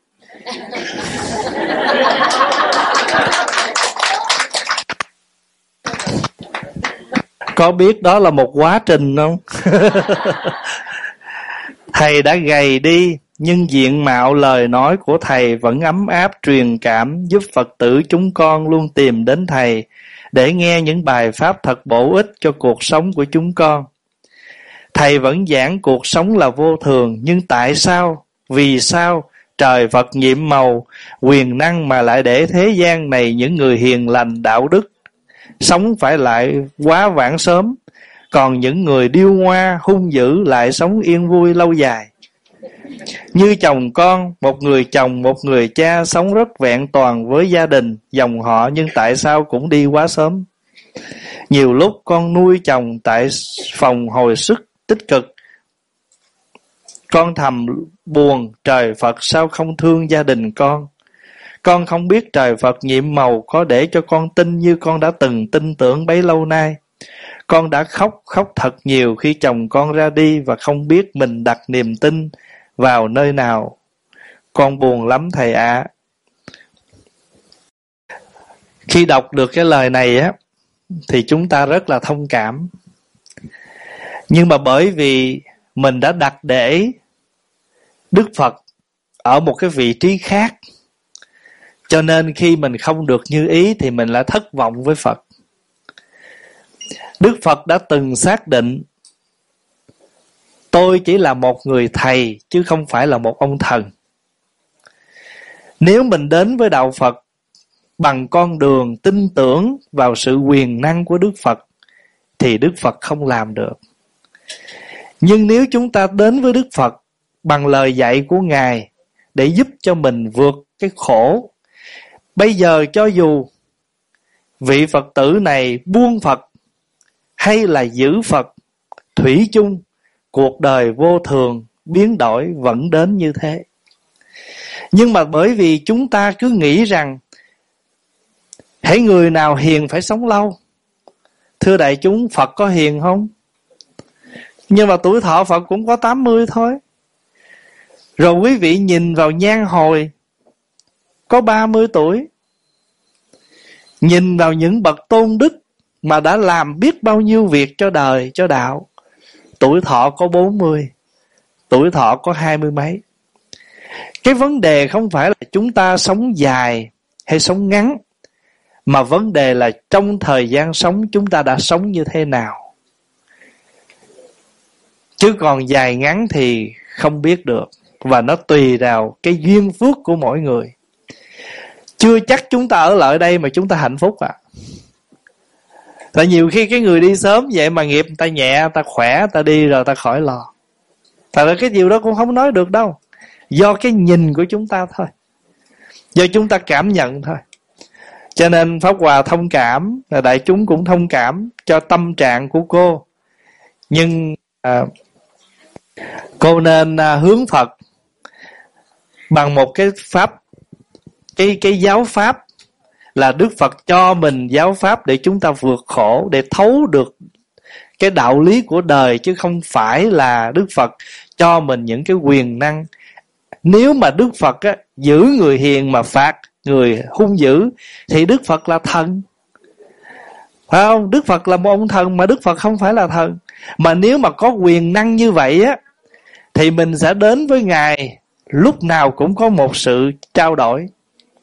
Có biết đó là một quá trình không? Thầy đã gầy đi, nhưng diện mạo lời nói của thầy vẫn ấm áp truyền cảm, giúp Phật tử chúng con luôn tìm đến thầy để nghe những bài pháp thật bổ ích cho cuộc sống của chúng con. Thầy vẫn giảng cuộc sống là vô thường, nhưng tại sao, vì sao trời Phật nhiệm màu, quyền năng mà lại để thế gian này những người hiền lành đạo đức sống phải lại quá vãng sớm, còn những người điêu ngoa hung dữ lại sống yên vui lâu dài? Như chồng con, một người chồng một người cha sống rất vẹn toàn với gia đình, dòng họ, nhưng tại sao cũng đi quá sớm? Nhiều lúc con nuôi chồng tại phòng hồi sức tích cực, con thầm buồn trời Phật sao không thương gia đình con. Con không biết trời Phật nhiệm màu có để cho con tin như con đã từng tin tưởng bấy lâu nay. Con đã khóc, khóc thật nhiều khi chồng con ra đi và không biết mình đặt niềm tin vào nơi nào. Con buồn lắm thầy ạ. À. Khi đọc được cái lời này á, thì chúng ta rất là thông cảm. Nhưng mà bởi vì mình đã đặt để Đức Phật ở một cái vị trí khác, cho nên khi mình không được như ý thì mình lại thất vọng với Phật. Đức Phật đã từng xác định tôi chỉ là một người thầy chứ không phải là một ông thần. Nếu mình đến với đạo Phật bằng con đường tin tưởng vào sự quyền năng của Đức Phật thì Đức Phật không làm được. Nhưng nếu chúng ta đến với Đức Phật bằng lời dạy của Ngài để giúp cho mình vượt cái khổ, bây giờ cho dù vị Phật tử này buông Phật hay là giữ Phật, thủy chung cuộc đời vô thường biến đổi vẫn đến như thế. Nhưng mà bởi vì chúng ta cứ nghĩ rằng hễ người nào hiền phải sống lâu. Thưa đại chúng, Phật có hiền không? Nhưng mà tuổi thọ Phật cũng có tám mươi thôi. Rồi quý vị nhìn vào nhan hồi có ba mươi tuổi. Nhìn vào những bậc tôn đức mà đã làm biết bao nhiêu việc cho đời, cho đạo, tuổi thọ có bốn mươi, tuổi thọ có hai mươi mấy. Cái vấn đề không phải là chúng ta sống dài hay sống ngắn, mà vấn đề là trong thời gian sống chúng ta đã sống như thế nào. Chứ còn dài ngắn thì không biết được, và nó tùy vào cái duyên phước của mỗi người. Chưa chắc chúng ta ở lại đây mà chúng ta hạnh phúc à. Tại nhiều khi cái người đi sớm vậy mà nghiệp người ta nhẹ, người ta khỏe, người ta đi rồi người ta khỏi lo. Tại là cái điều đó cũng không nói được đâu. Do cái nhìn của chúng ta thôi, do chúng ta cảm nhận thôi. Cho nên Pháp Hòa thông cảm, đại chúng cũng thông cảm cho tâm trạng của cô. Nhưng à, cô nên à, hướng Phật bằng một cái pháp, cái, cái giáo pháp là Đức Phật cho mình giáo pháp để chúng ta vượt khổ, để thấu được cái đạo lý của đời, chứ không phải là Đức Phật cho mình những cái quyền năng. Nếu mà Đức Phật á, giữ người hiền mà phạt người hung dữ thì Đức Phật là thần, phải không? Đức Phật là một ông thần mà Đức Phật không phải là thần. Mà nếu mà có quyền năng như vậy á, thì mình sẽ đến với Ngài lúc nào cũng có một sự trao đổi.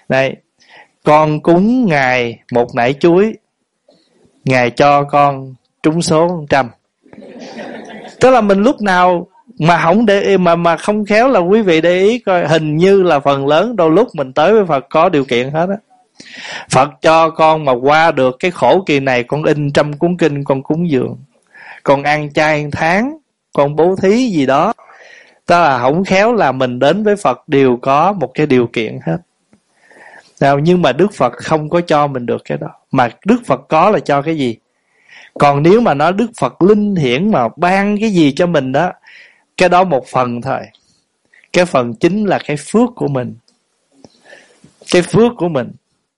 Đây, con cúng Ngài một nải chuối, Ngài cho con trúng số một trăm. Tức là mình lúc nào mà không để mà mà không khéo là quý vị để ý coi, hình như là phần lớn đôi lúc mình tới với Phật có điều kiện hết á. Phật cho con mà qua được cái khổ kỳ này, con in trăm cuốn kinh con cúng dường, con ăn chay ăn tháng, con bố thí gì đó. Tức là không khéo là mình đến với Phật đều có một cái điều kiện hết. Nhưng mà Đức Phật không có cho mình được cái đó. Mà Đức Phật có là cho cái gì? Còn nếu mà nói Đức Phật linh hiển mà ban cái gì cho mình đó, cái đó một phần thôi. Cái phần chính là cái phước của mình. Cái phước của mình.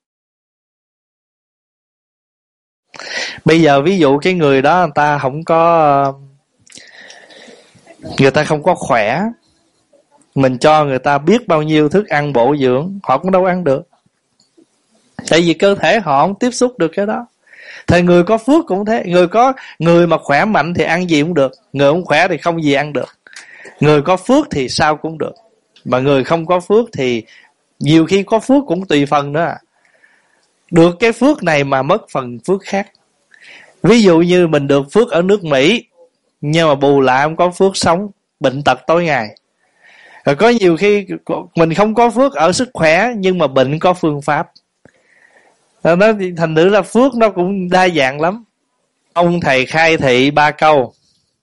Bây giờ ví dụ cái người đó người ta không có, người ta không có khỏe, mình cho người ta biết bao nhiêu thức ăn bổ dưỡng, họ cũng đâu ăn được. Tại vì cơ thể họ không tiếp xúc được cái đó. Thì người có phước cũng thế. Người có người mà khỏe mạnh thì ăn gì cũng được, người không khỏe thì không gì ăn được. Người có phước thì sao cũng được, mà người không có phước thì nhiều khi có phước cũng tùy phần nữa. Được cái phước này mà mất phần phước khác. Ví dụ như mình được phước ở nước Mỹ, nhưng mà bù lại không có phước sống, bệnh tật tối ngày. Rồi có nhiều khi mình không có phước ở sức khỏe, nhưng mà bệnh có phương pháp. Nó thành thử là phước nó cũng đa dạng lắm. Ông thầy khai thị ba câu: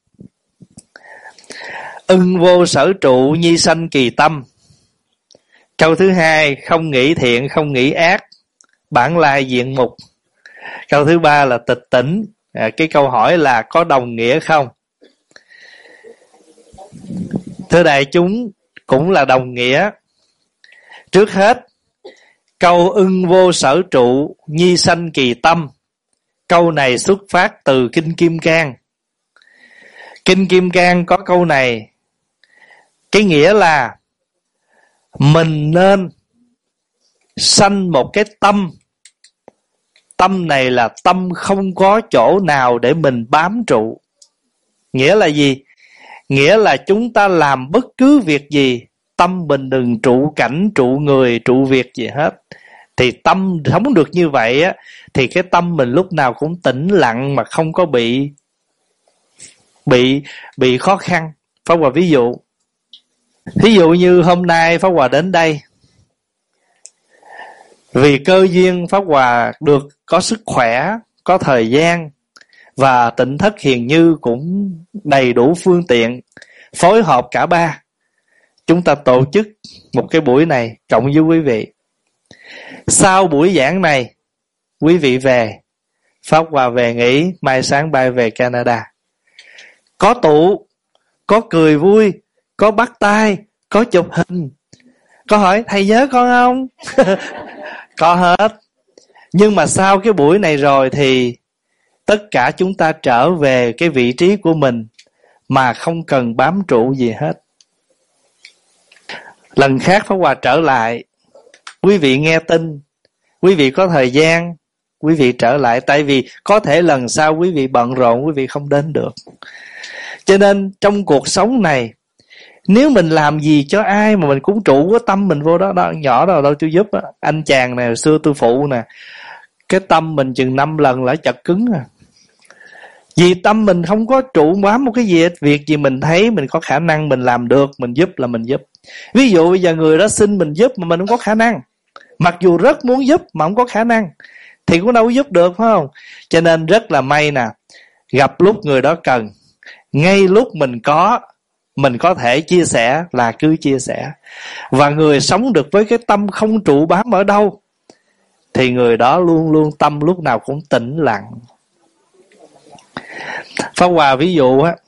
ưng vô sở trụ, nhi sanh kỳ tâm. Câu thứ hai: không nghĩ thiện, không nghĩ ác, bản lai diện mục. Câu thứ ba là tịch tỉnh. À, cái câu hỏi là có đồng nghĩa không? Thưa đại chúng, cũng là đồng nghĩa. Trước hết, câu ưng vô sở trụ, nhi sanh kỳ tâm, câu này xuất phát từ Kinh Kim Cang. Kinh Kim Cang có câu này, cái nghĩa là mình nên sanh một cái tâm. Tâm này là tâm không có chỗ nào để mình bám trụ. Nghĩa là gì? Nghĩa là chúng ta làm bất cứ việc gì, tâm mình đừng trụ cảnh, trụ người, trụ việc gì hết. Thì tâm sống được như vậy á, thì cái tâm mình lúc nào cũng tĩnh lặng mà không có bị bị bị khó khăn. Pháp Hòa ví dụ. Ví dụ như hôm nay Pháp Hòa đến đây, vì cơ duyên Pháp Hòa được có sức khỏe, có thời gian, và Tịnh Thất Hiền Như cũng đầy đủ phương tiện, phối hợp cả ba. Chúng ta tổ chức một cái buổi này cộng với quý vị. Sau buổi giảng này, quý vị về, Pháp Hòa về nghỉ, mai sáng bay về Canada. Có tụ, có cười vui, có bắt tay, có chụp hình, có hỏi thầy nhớ con không? Có hết. Nhưng mà sau cái buổi này rồi thì tất cả chúng ta trở về cái vị trí của mình mà không cần bám trụ gì hết. Lần khác Pháp Hòa trở lại, quý vị nghe tin, quý vị có thời gian, quý vị trở lại. Tại vì có thể lần sau quý vị bận rộn, quý vị không đến được. Cho nên trong cuộc sống này, nếu mình làm gì cho ai mà mình cũng trụ cái tâm mình vô đó, đó nhỏ đâu đâu tôi giúp á. Anh chàng này hồi xưa tôi phụ nè, cái tâm mình chừng năm lần là chật cứng à. Vì tâm mình không có trụ bám một cái gì hết. Việc gì mình thấy mình có khả năng mình làm được, mình giúp là mình giúp. Ví dụ bây giờ người đó xin mình giúp mà mình không có khả năng, mặc dù rất muốn giúp mà không có khả năng, thì cũng đâu có giúp được, phải không? Cho nên rất là may nè, gặp lúc người đó cần, ngay lúc mình có, mình có thể chia sẻ là cứ chia sẻ. Và người sống được với cái tâm không trụ bám ở đâu, thì người đó luôn luôn tâm lúc nào cũng tĩnh lặng. Pháp Hòa ví dụ á,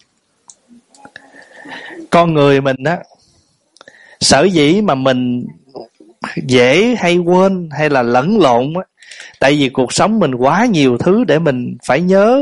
con người mình á, sở dĩ mà mình dễ hay quên hay là lẫn lộn á, tại vì cuộc sống mình quá nhiều thứ để mình phải nhớ,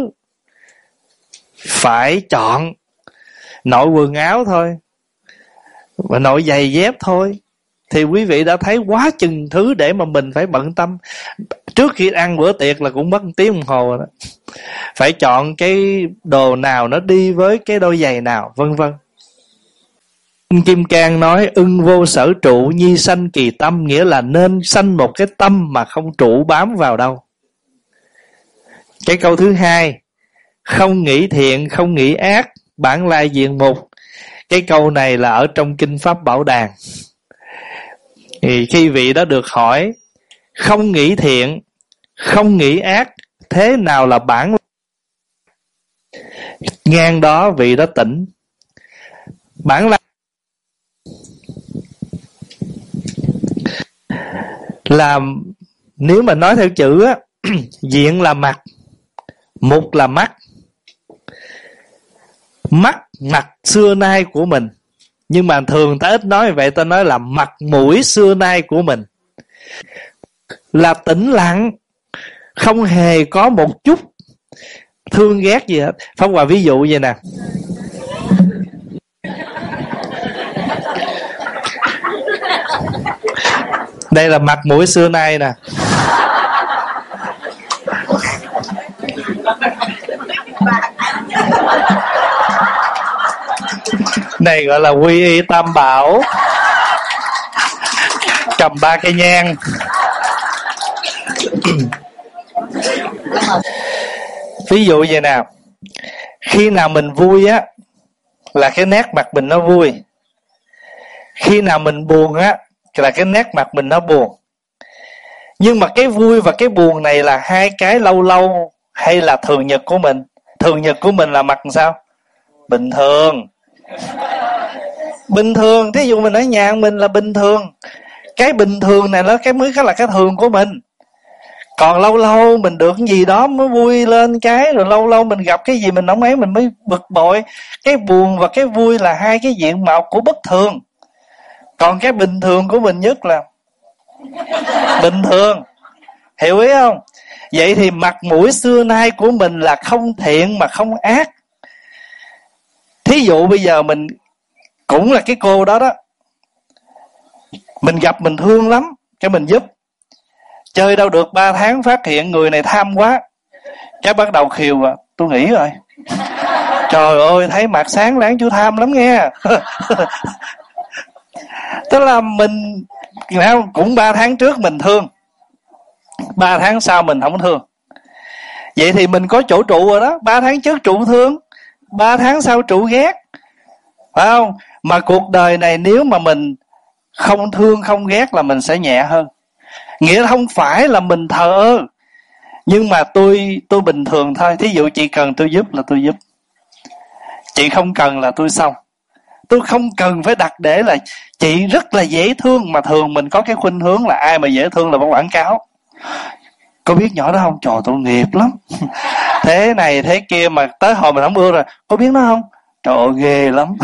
phải chọn. Nội quần áo thôi, và nội giày dép thôi, thì quý vị đã thấy quá chừng thứ để mà mình phải bận tâm. Trước khi ăn bữa tiệc là cũng mất một tiếng đồng hồ rồi đó. Phải chọn cái đồ nào nó đi với cái đôi giày nào, vân vân. Kim Cang nói ưng vô sở trụ nhi sanh kỳ tâm, nghĩa là nên sanh một cái tâm mà không trụ bám vào đâu. Cái câu thứ hai, không nghĩ thiện không nghĩ ác, bản lai diện mục. Cái câu này là ở trong Kinh Pháp Bảo Đàn. Thì khi vị đó được hỏi không nghĩ thiện không nghĩ ác, thế nào là bản? Ngang đó vị đó tỉnh. Bản lai là, nếu mà nói theo chữ á, diện là mặt, mục là mắt. Mắt, mặt xưa nay của mình. Nhưng mà thường ta ít nói vậy, ta nói là mặt mũi xưa nay của mình. Là tĩnh lặng, không hề có một chút thương ghét gì hết. Pháp Hòa ví dụ vậy nè. Đây là mặt mũi xưa nay nè. Này gọi là quy y tam bảo, cầm ba cây nhang. Ví dụ vậy nào, khi nào mình vui á là cái nét mặt mình nó vui, khi nào mình buồn á là cái nét mặt mình nó buồn. Nhưng mà cái vui và cái buồn này là hai cái lâu lâu hay là thường nhật của mình? Thường nhật của mình là mặt làm sao? Bình thường. Bình thường, thí dụ mình ở nhà mình là bình thường. Cái bình thường này nó cái mới cái là cái thường của mình. Còn lâu lâu mình được cái gì đó mới vui lên cái, rồi lâu lâu mình gặp cái gì mình không ấy mình mới bực bội. Cái buồn và cái vui là hai cái diện mạo của bất thường. Còn cái bình thường của mình nhất là bình thường. Hiểu ý không? Vậy thì mặt mũi xưa nay của mình là không thiện mà không ác. Thí dụ bây giờ mình cũng là cái cô đó đó, mình gặp mình thương lắm, cái mình giúp. Chơi đâu được ba tháng phát hiện người này tham quá, cái bắt đầu khiều à, tôi nghĩ rồi. Trời ơi, thấy mặt sáng láng chú tham lắm nghe. Tức là mình cũng ba tháng trước mình thương, ba tháng sau mình không thương. Vậy thì mình có chỗ trụ rồi đó. Ba tháng trước trụ thương, ba tháng sau trụ ghét, phải không? Mà cuộc đời này nếu mà mình không thương không ghét là mình sẽ nhẹ hơn. Nghĩa không phải là mình thờ ơ, nhưng mà tôi tôi bình thường thôi. Thí dụ chị cần tôi giúp là tôi giúp, chị không cần là tôi xong. Tôi không cần phải đặt để là chị rất là dễ thương. Mà thường mình có cái khuynh hướng là ai mà dễ thương là phải quảng cáo. Có biết nhỏ đó không? Trời, tội nghiệp lắm. Thế này thế kia mà tới hồi mình không ưa rồi. Có biết nó không? Trời ơi, ghê lắm.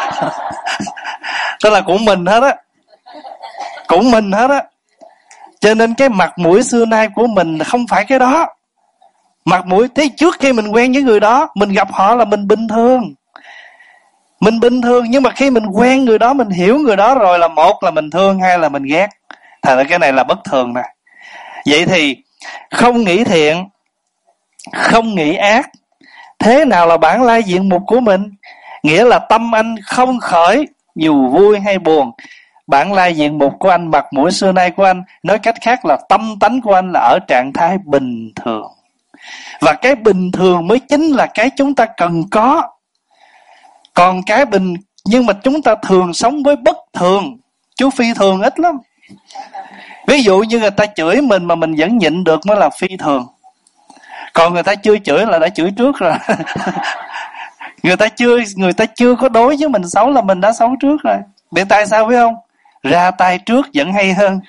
Tức là cũng mình hết á. Cũng mình hết á. Cho nên cái mặt mũi xưa nay của mình không phải cái đó. Mặt mũi, thế trước khi mình quen với người đó, mình gặp họ là mình bình thường. Mình bình thường, nhưng mà khi mình quen người đó, mình hiểu người đó rồi là một là mình thương, hai là mình ghét. Thật ra cái này là bất thường nè. Vậy thì không nghĩ thiện, không nghĩ ác, thế nào là bản lai diện mục của mình? Nghĩa là tâm anh không khởi dù vui hay buồn. Bản lai diện mục của anh, mặt mũi xưa nay của anh, nói cách khác là tâm tánh của anh là ở trạng thái bình thường. Và cái bình thường mới chính là cái chúng ta cần có. Còn cái bình, nhưng mà chúng ta thường sống với bất thường. Chú phi thường ít lắm. Ví dụ như người ta chửi mình mà mình vẫn nhịn được mới là phi thường. Còn người ta chưa chửi là đã chửi trước rồi. Người ta chưa người ta chưa có đối với mình xấu là mình đã xấu trước rồi. Để tại sao biết không? Ra tay trước vẫn hay hơn.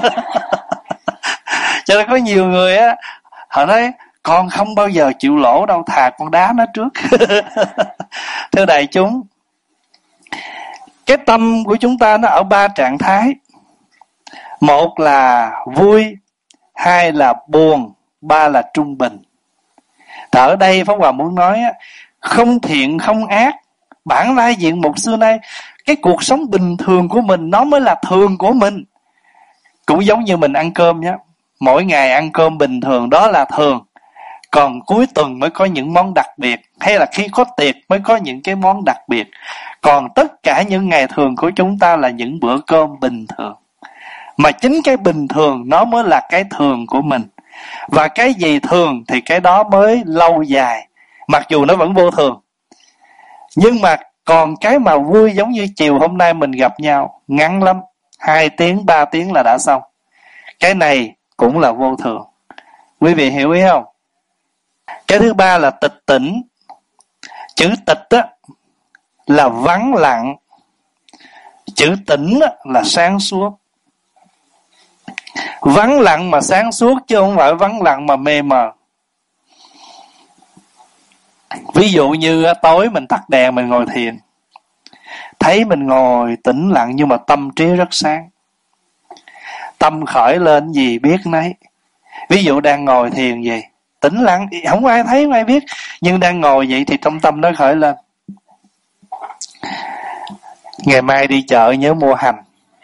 Cho nên có nhiều người á, họ nói con không bao giờ chịu lỗ đâu, thà con đá nó trước. Thưa đại chúng, cái tâm của chúng ta nó ở ba trạng thái. Một là vui, hai là buồn, ba là trung bình. Thì ở đây Pháp Hòa muốn nói á, không thiện không ác, bản lai diện mục xưa nay. Cái cuộc sống bình thường của mình nó mới là thường của mình. Cũng giống như mình ăn cơm nhé. Mỗi ngày ăn cơm bình thường đó là thường. Còn cuối tuần mới có những món đặc biệt, hay là khi có tiệc mới có những cái món đặc biệt. Còn tất cả những ngày thường của chúng ta là những bữa cơm bình thường. Mà chính cái bình thường nó mới là cái thường của mình. Và cái gì thường thì cái đó mới lâu dài, mặc dù nó vẫn vô thường. Nhưng mà còn cái mà vui giống như chiều hôm nay mình gặp nhau, ngắn lắm, hai tiếng, ba tiếng là đã xong. Cái này cũng là vô thường. Quý vị hiểu ý không? Cái thứ ba là tịch tỉnh. Chữ tịch á là vắng lặng, chữ tỉnh á là sáng suốt. Vắng lặng mà sáng suốt, chứ không phải vắng lặng mà mê mờ. Ví dụ như tối mình tắt đèn mình ngồi thiền, thấy mình ngồi tĩnh lặng nhưng mà tâm trí rất sáng. Tâm khởi lên gì biết nấy. Ví dụ đang ngồi thiền vậy, tĩnh lặng, không ai thấy, không ai biết, nhưng đang ngồi vậy thì trong tâm nó khởi lên. Ngày mai đi chợ nhớ mua hành.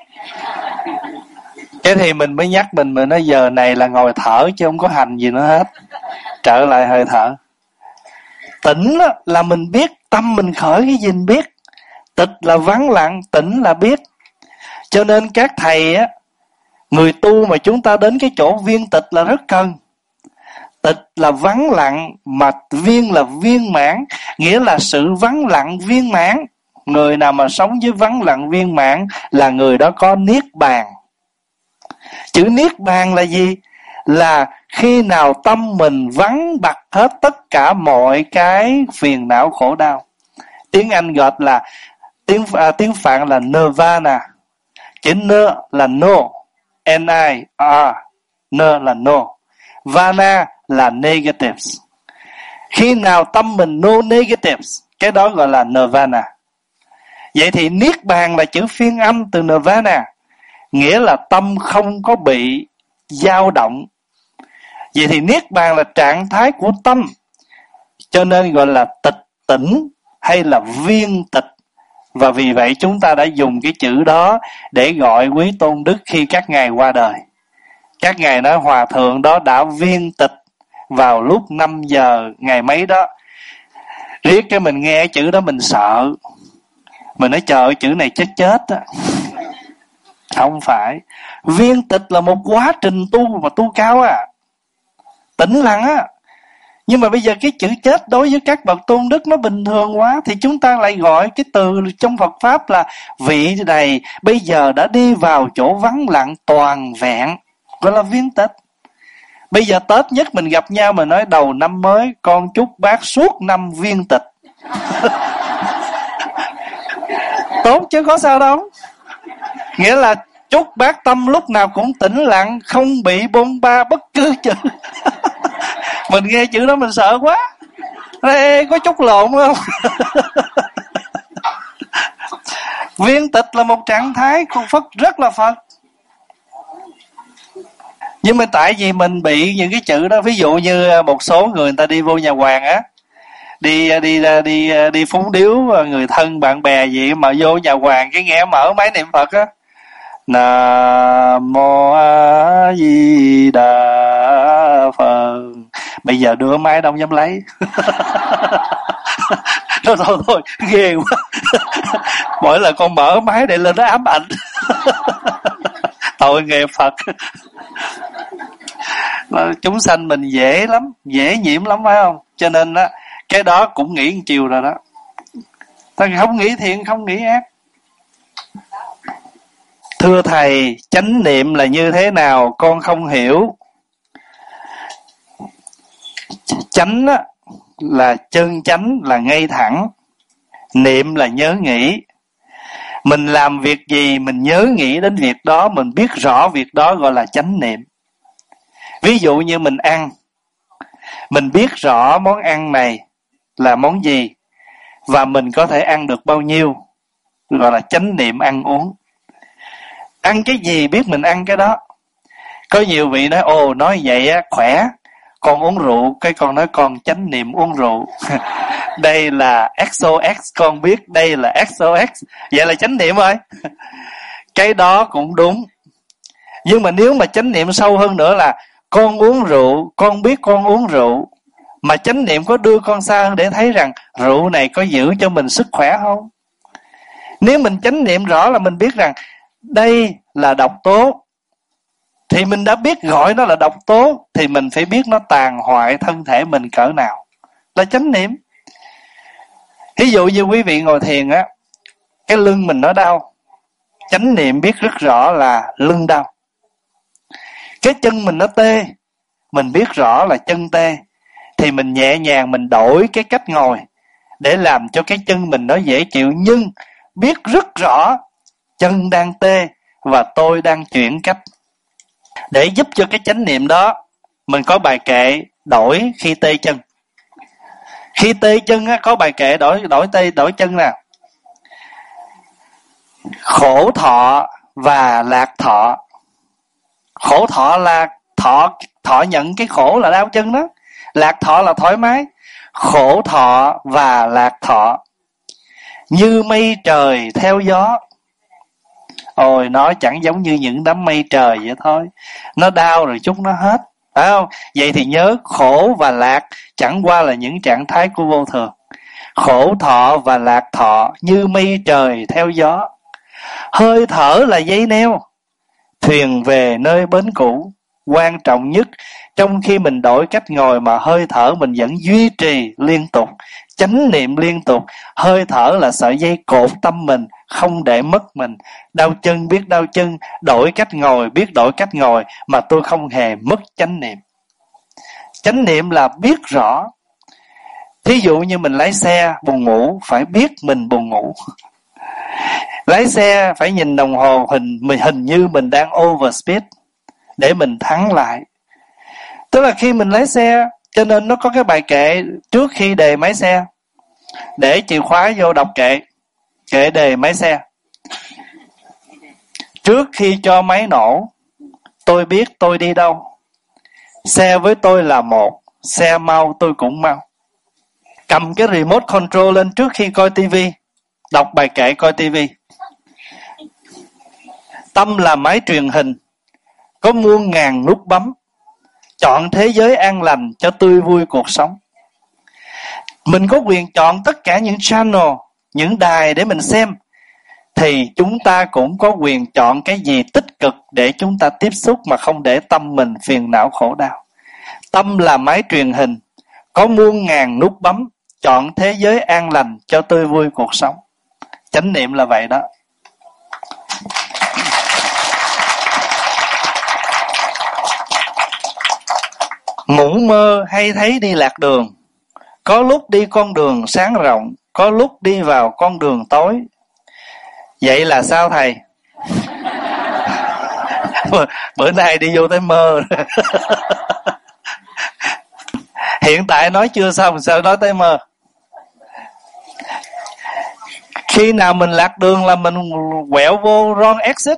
Cái thì mình mới nhắc mình, mình nói giờ này là ngồi thở chứ không có hành gì nữa hết. Trở lại hơi thở. Tỉnh là mình biết, tâm mình khởi cái gì mình biết. Tịch là vắng lặng, tỉnh là biết. Cho nên các thầy á, người tu mà chúng ta đến cái chỗ viên tịch là rất cần. Tịch là vắng lặng, mà viên là viên mãn, nghĩa là sự vắng lặng viên mãn. Người nào mà sống với vắng lặng viên mãn là người đó có niết bàn. Chữ niết bàn là gì? Là khi nào tâm mình vắng bặt hết tất cả mọi cái phiền não khổ đau. Tiếng Anh gọi là, tiếng, à, tiếng Phạn là nirvana. Chữ nơ là no, N I R, nơ là no. Vana là negatives. Khi nào tâm mình no negatives, cái đó gọi là nirvana. Vậy thì niết bàn là chữ phiên âm từ nirvana, nghĩa là tâm không có bị dao động. Vậy thì niết bàn là trạng thái của tâm, cho nên gọi là tịch tỉnh hay là viên tịch. Và vì vậy chúng ta đã dùng cái chữ đó để gọi quý tôn đức khi các ngài qua đời. Các ngài nói hòa thượng đó đã viên tịch vào lúc năm giờ ngày mấy đó. Riết cái mình nghe chữ đó mình sợ, mình nói trời ơi, chữ này chết chết á. Không phải. Viên tịch là một quá trình tu mà tu cao á, tĩnh lặng á. Nhưng mà bây giờ cái chữ chết đối với các bậc tôn đức nó bình thường quá, thì chúng ta lại gọi cái từ trong Phật Pháp là vị này bây giờ đã đi vào chỗ vắng lặng toàn vẹn, gọi là viên tịch. Bây giờ Tết nhất mình gặp nhau, mình nói đầu năm mới con chúc bác suốt năm viên tịch. Tốt chứ có sao đâu. Nghĩa là chúc bác tâm lúc nào cũng tĩnh lặng, không bị bôn ba bất cứ chữ. Mình nghe chữ đó mình sợ quá. Ê, có chút lộn không? Viên tịch là một trạng thái của Phật, rất là Phật. Nhưng mà tại vì mình bị những cái chữ đó, ví dụ như một số người người ta đi vô nhà hoàng á, đi đi đi đi phúng điếu người thân bạn bè gì mà vô nhà hoàng cái nghe mở máy niệm Phật á, Nam Mô A Di Đà Phật. Bây giờ đưa máy đâu dám lấy. Thôi thôi thôi, ghê quá. Mỗi lần con mở máy để lên nó ám ảnh. Tội nghiệp Phật. Chúng sanh mình dễ lắm, dễ nhiễm lắm phải không? Cho nên đó, cái đó cũng nghĩ một chiều rồi đó. Ta không nghĩ thiện, không nghĩ ác. Thưa thầy, chánh niệm là như thế nào? Con không hiểu. Chánh á, là chân chánh, là ngay thẳng. Niệm là nhớ nghĩ. Mình làm việc gì mình nhớ nghĩ đến việc đó, mình biết rõ việc đó gọi là chánh niệm. Ví dụ như mình ăn, mình biết rõ món ăn này là món gì và mình có thể ăn được bao nhiêu, gọi là chánh niệm ăn uống. Ăn cái gì biết mình ăn cái đó. Có nhiều vị nói ồ nói vậy á khỏe, con uống rượu, cái con nói con chánh niệm uống rượu. Đây là ích o ích, con biết đây là ích o ích, vậy là chánh niệm rồi. Cái đó cũng đúng. Nhưng mà nếu mà chánh niệm sâu hơn nữa là con uống rượu, con biết con uống rượu, mà chánh niệm có đưa con xa hơn để thấy rằng rượu này có giữ cho mình sức khỏe không? Nếu mình chánh niệm rõ là mình biết rằng đây là độc tố, thì mình đã biết gọi nó là độc tố, thì mình phải biết nó tàn hoại thân thể mình cỡ nào, là chánh niệm. Ví dụ như quý vị ngồi thiền á, cái lưng mình nó đau, chánh niệm biết rất rõ là lưng đau. Cái chân mình nó tê, mình biết rõ là chân tê, thì mình nhẹ nhàng mình đổi cái cách ngồi để làm cho cái chân mình nó dễ chịu, nhưng biết rất rõ chân đang tê và tôi đang chuyển cách. Để giúp cho cái chánh niệm đó, mình có bài kệ đổi khi tê chân. Khi tê chân á, có bài kệ đổi đổi tê đổi chân nè. Khổ thọ và lạc thọ. Khổ thọ là thọ thọ nhận cái khổ là đau chân đó. Lạc thọ là thoải mái. Khổ thọ và lạc thọ như mây trời theo gió. Ôi, nó chẳng giống như những đám mây trời vậy thôi. Nó đau rồi chút nó hết, phải không? Vậy thì nhớ khổ và lạc chẳng qua là những trạng thái của vô thường. Khổ thọ và lạc thọ như mây trời theo gió. Hơi thở là dây neo, thuyền về nơi bến cũ. Quan trọng nhất, trong khi mình đổi cách ngồi mà hơi thở mình vẫn duy trì liên tục, chánh niệm liên tục. Hơi thở là sợi dây cột tâm mình, không để mất mình. Đau chân biết đau chân, đổi cách ngồi biết đổi cách ngồi, mà tôi không hề mất chánh niệm. Chánh niệm là biết rõ. Thí dụ như mình lái xe buồn ngủ, phải biết mình buồn ngủ. Lái xe phải nhìn đồng hồ, hình mình hình như mình đang overspeed để mình thắng lại. Tức là khi mình lái xe, cho nên nó có cái bài kệ trước khi đề máy xe, để chìa khóa vô đọc kệ, kệ đề máy xe. Trước khi cho máy nổ, tôi biết tôi đi đâu. Xe với tôi là một, xe mau tôi cũng mau. Cầm cái remote control lên trước khi coi tivi, đọc bài kệ coi tivi. Tâm là máy truyền hình, có muôn ngàn nút bấm, chọn thế giới an lành cho tươi vui cuộc sống. Mình có quyền chọn tất cả những channel, những đài để mình xem, thì chúng ta cũng có quyền chọn cái gì tích cực để chúng ta tiếp xúc, mà không để tâm mình phiền não khổ đau. Tâm là máy truyền hình, có muôn ngàn nút bấm, chọn thế giới an lành cho tươi vui cuộc sống. Chánh niệm là vậy đó. Ngủ mơ hay thấy đi lạc đường, có lúc đi con đường sáng rộng, có lúc đi vào con đường tối. Vậy là sao thầy? Bữa nay đi vô tới mơ. Hiện tại nói chưa xong, sao nói tới mơ? Khi nào mình lạc đường là mình quẹo vô wrong exit.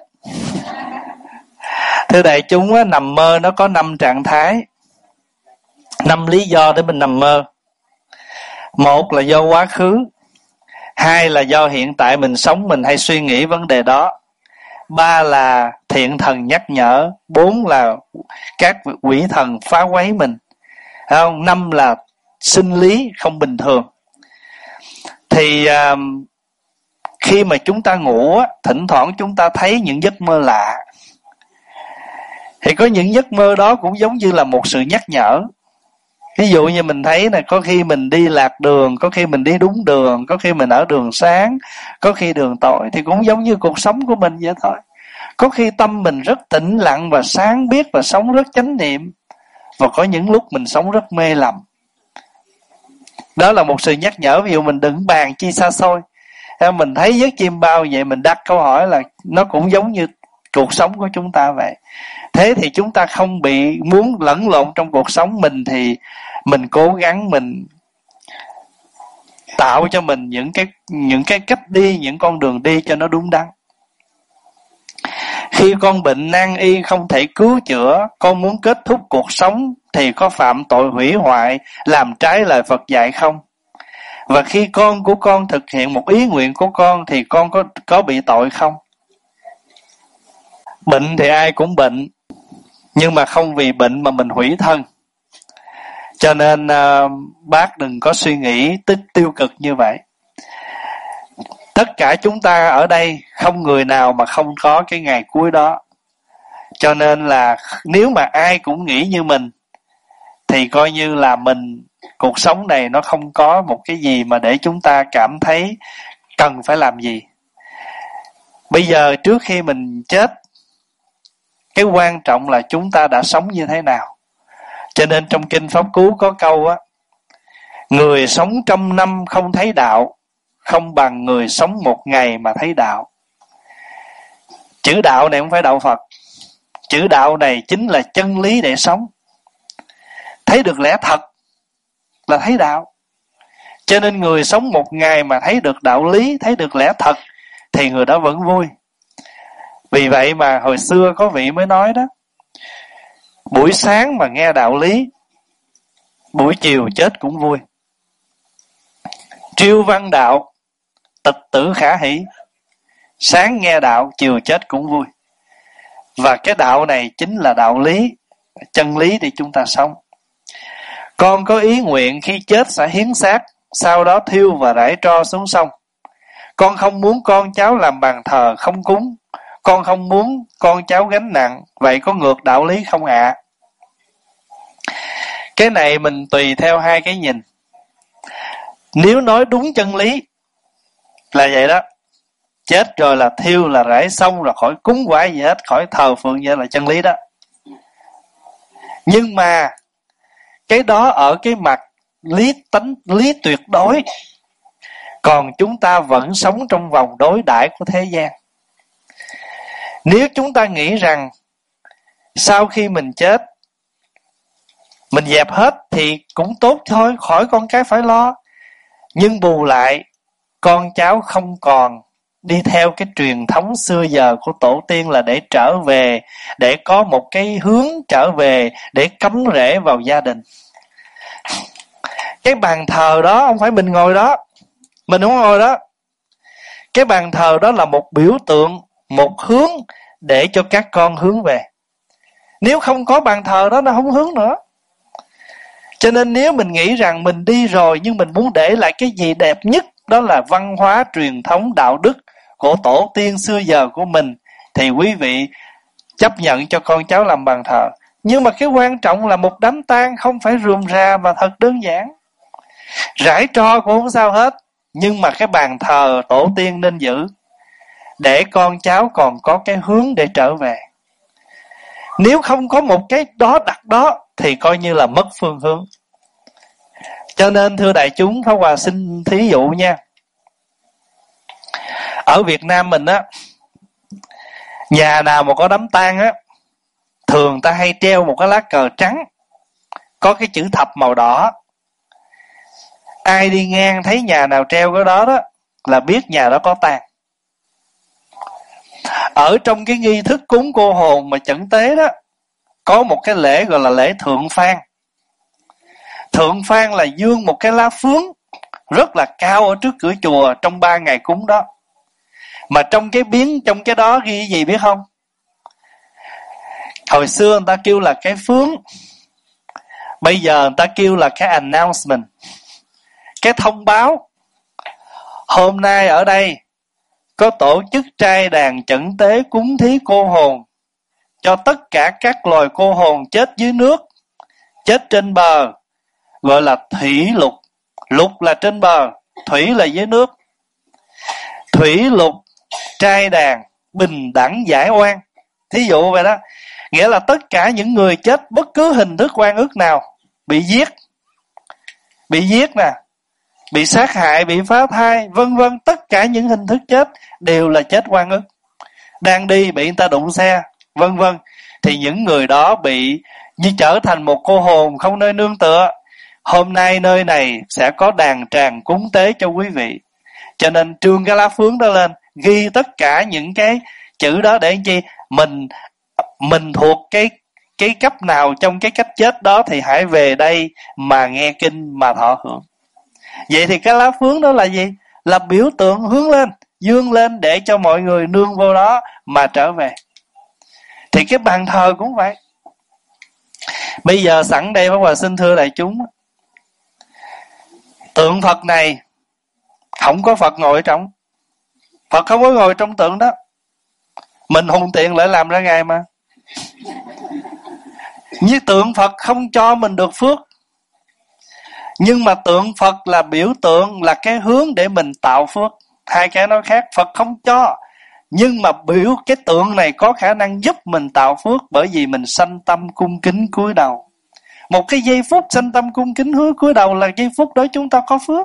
Thưa đại chúng á, nằm mơ nó có năm trạng thái, năm lý do để mình nằm mơ. Một là do quá khứ, hai là do hiện tại mình sống mình hay suy nghĩ vấn đề đó, ba là thiện thần nhắc nhở, bốn là các quỷ thần phá quấy mình, không? Năm là sinh lý không bình thường. Thì uh, khi mà chúng ta ngủ, thỉnh thoảng chúng ta thấy những giấc mơ lạ. Thì có những giấc mơ đó cũng giống như là một sự nhắc nhở. Ví dụ như mình thấy là có khi mình đi lạc đường, có khi mình đi đúng đường, có khi mình ở đường sáng, có khi đường tối, thì cũng giống như cuộc sống của mình vậy thôi. Có khi tâm mình rất tĩnh lặng và sáng biết và sống rất chánh niệm, và có những lúc mình sống rất mê lầm. Đó là một sự nhắc nhở. Ví dụ mình đừng bàn chi xa xôi, mình thấy giấc chim bao vậy, mình đặt câu hỏi là nó cũng giống như cuộc sống của chúng ta vậy. Thế thì chúng ta không bị muốn lẫn lộn trong cuộc sống mình, thì mình cố gắng mình tạo cho mình những cái những cái cách đi, những con đường đi cho nó đúng đắn. Khi con bệnh nan y không thể cứu chữa, con muốn kết thúc cuộc sống thì có phạm tội hủy hoại, làm trái lời Phật dạy không? Và khi con của con thực hiện một ý nguyện của con thì con có có bị tội không? Bệnh thì ai cũng bệnh, nhưng mà không vì bệnh mà mình hủy thân. Cho nên uh, bác đừng có suy nghĩ tích tiêu cực như vậy. Tất cả chúng ta ở đây không người nào mà không có cái ngày cuối đó. Cho nên là nếu mà ai cũng nghĩ như mình thì coi như là mình, cuộc sống này nó không có một cái gì mà để chúng ta cảm thấy cần phải làm gì. Bây giờ trước khi mình chết, cái quan trọng là chúng ta đã sống như thế nào. Cho nên trong Kinh Pháp Cú có câu á: người sống trăm năm không thấy đạo, không bằng người sống một ngày mà thấy đạo. Chữ đạo này không phải đạo Phật. Chữ đạo này chính là chân lý để sống. Thấy được lẽ thật là thấy đạo. Cho nên người sống một ngày mà thấy được đạo lý, thấy được lẽ thật, thì người đó vẫn vui. Vì vậy mà hồi xưa có vị mới nói đó: buổi sáng mà nghe đạo lý, buổi chiều chết cũng vui. Triêu văn đạo, tịch tử khả hỷ. Sáng nghe đạo, chiều chết cũng vui. Và cái đạo này chính là đạo lý, chân lý để chúng ta sống. Con có ý nguyện khi chết sẽ hiến xác, sau đó thiêu và rải tro xuống sông. Con không muốn con cháu làm bàn thờ không cúng. Con không muốn con cháu gánh nặng. Vậy có ngược đạo lý không ạ? À? Cái này mình tùy theo hai cái nhìn. Nếu nói đúng chân lý là vậy đó, chết rồi là thiêu là rải sông, rồi khỏi cúng quái gì hết, khỏi thờ phượng gì hết, là chân lý đó. Nhưng mà cái đó ở cái mặt lý tánh, lý tuyệt đối. Còn chúng ta vẫn sống trong vòng đối đãi của thế gian. Nếu chúng ta nghĩ rằng sau khi mình chết mình dẹp hết thì cũng tốt thôi, khỏi con cái phải lo. Nhưng bù lại con cháu không còn đi theo cái truyền thống xưa giờ của tổ tiên là để trở về, để có một cái hướng trở về, để cắm rễ vào gia đình. Cái bàn thờ đó không phải mình ngồi đó, mình không ngồi đó. Cái bàn thờ đó là một biểu tượng, một hướng để cho các con hướng về. Nếu không có bàn thờ đó, nó không hướng nữa. Cho nên nếu mình nghĩ rằng mình đi rồi nhưng mình muốn để lại cái gì đẹp nhất, đó là văn hóa, truyền thống, đạo đức của tổ tiên xưa giờ của mình, thì quý vị chấp nhận cho con cháu làm bàn thờ. Nhưng mà cái quan trọng là một đám tang không phải rườm rà mà thật đơn giản. Rải tro cũng không sao hết, nhưng mà cái bàn thờ tổ tiên nên giữ, để con cháu còn có cái hướng để trở về. Nếu không có một cái đó đặt đó thì coi như là mất phương hướng. Cho nên thưa đại chúng, Pháp Hòa xin thí dụ nha. Ở Việt Nam mình á, nhà nào mà có đám tang á, thường ta hay treo một cái lá cờ trắng, có cái chữ thập màu đỏ. Ai đi ngang thấy nhà nào treo cái đó đó là biết nhà đó có tang. Ở trong cái nghi thức cúng cô hồn mà chẩn tế đó, có một cái lễ gọi là lễ thượng phan. Thượng phan là dương một cái lá phướng rất là cao ở trước cửa chùa trong ba ngày cúng đó. Mà trong cái biến, trong cái đó ghi gì biết không? Hồi xưa người ta kêu là cái phướng, bây giờ người ta kêu là cái announcement, cái thông báo. Hôm nay ở đây có tổ chức trai đàn chẩn tế cúng thí cô hồn cho tất cả các loài cô hồn chết dưới nước, chết trên bờ, gọi là thủy lục. Lục là trên bờ, thủy là dưới nước. Thủy lục trai đàn bình đẳng giải oan. Thí dụ vậy đó. Nghĩa là tất cả những người chết bất cứ hình thức oan ức nào, bị giết, bị giết nè, bị sát hại, bị phá thai, vân vân, tất cả những hình thức chết đều là chết oan ức. Đang đi bị người ta đụng xe, vân vân, thì những người đó bị như trở thành một cô hồn không nơi nương tựa. Hôm nay nơi này sẽ có đàn tràng cúng tế cho quý vị. Cho nên trương cái lá phướng đó lên, ghi tất cả những cái chữ đó để chi mình mình thuộc cái cái cấp nào trong cái cách chết đó thì hãy về đây mà nghe kinh mà thọ hưởng. Vậy thì cái lá phướng đó là gì? Là biểu tượng hướng lên, dương lên để cho mọi người nương vô đó mà trở về. Thì cái bàn thờ cũng vậy. Bây giờ sẵn đây Pháp Hòa xin thưa đại chúng, tượng Phật này không có Phật ngồi ở trong. Phật không có ngồi trong tượng đó. Mình hùng tiện lại làm ra Ngài mà. Như tượng Phật không cho mình được phước. Nhưng mà tượng Phật là biểu tượng, là cái hướng để mình tạo phước. Hai cái nói khác. Phật không cho, nhưng mà biểu cái tượng này có khả năng giúp mình tạo phước, bởi vì mình sanh tâm cung kính cúi đầu. Một cái giây phút sanh tâm cung kính hứa cúi đầu là giây phút đó chúng ta có phước.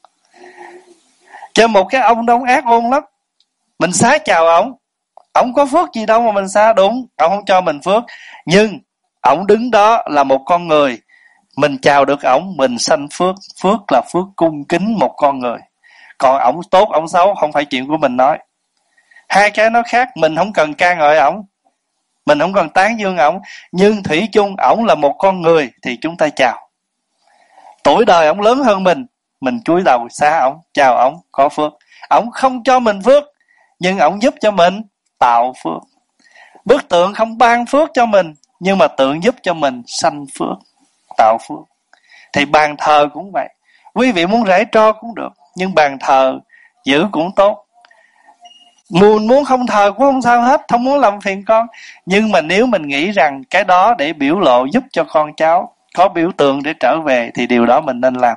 Cho một cái ông đó ông ác ôn lắm, mình xá chào ổng, ổng có phước gì đâu mà mình xá. Đúng, ổng không cho mình phước, nhưng ổng đứng đó là một con người, mình chào được ổng, mình sanh phước. Phước là phước cung kính một con người. Còn ổng tốt ổng xấu không phải chuyện của mình nói. Hai cái nó khác. Mình không cần ca ngợi ổng, mình không cần tán dương ổng, nhưng thủy chung ổng là một con người thì chúng ta chào. Tuổi đời ổng lớn hơn mình, mình cúi đầu xá ổng, chào ổng, có phước. Ổng không cho mình phước, nhưng ổng giúp cho mình tạo phước. Bức tượng không ban phước cho mình, nhưng mà tượng giúp cho mình sanh phước, tạo phước. Thì bàn thờ cũng vậy. Quý vị muốn rải tro cũng được, nhưng bàn thờ giữ cũng tốt. Muốn, muốn không thờ cũng không sao hết, không muốn làm phiền con. Nhưng mà nếu mình nghĩ rằng cái đó để biểu lộ giúp cho con cháu có biểu tượng để trở về, thì điều đó mình nên làm.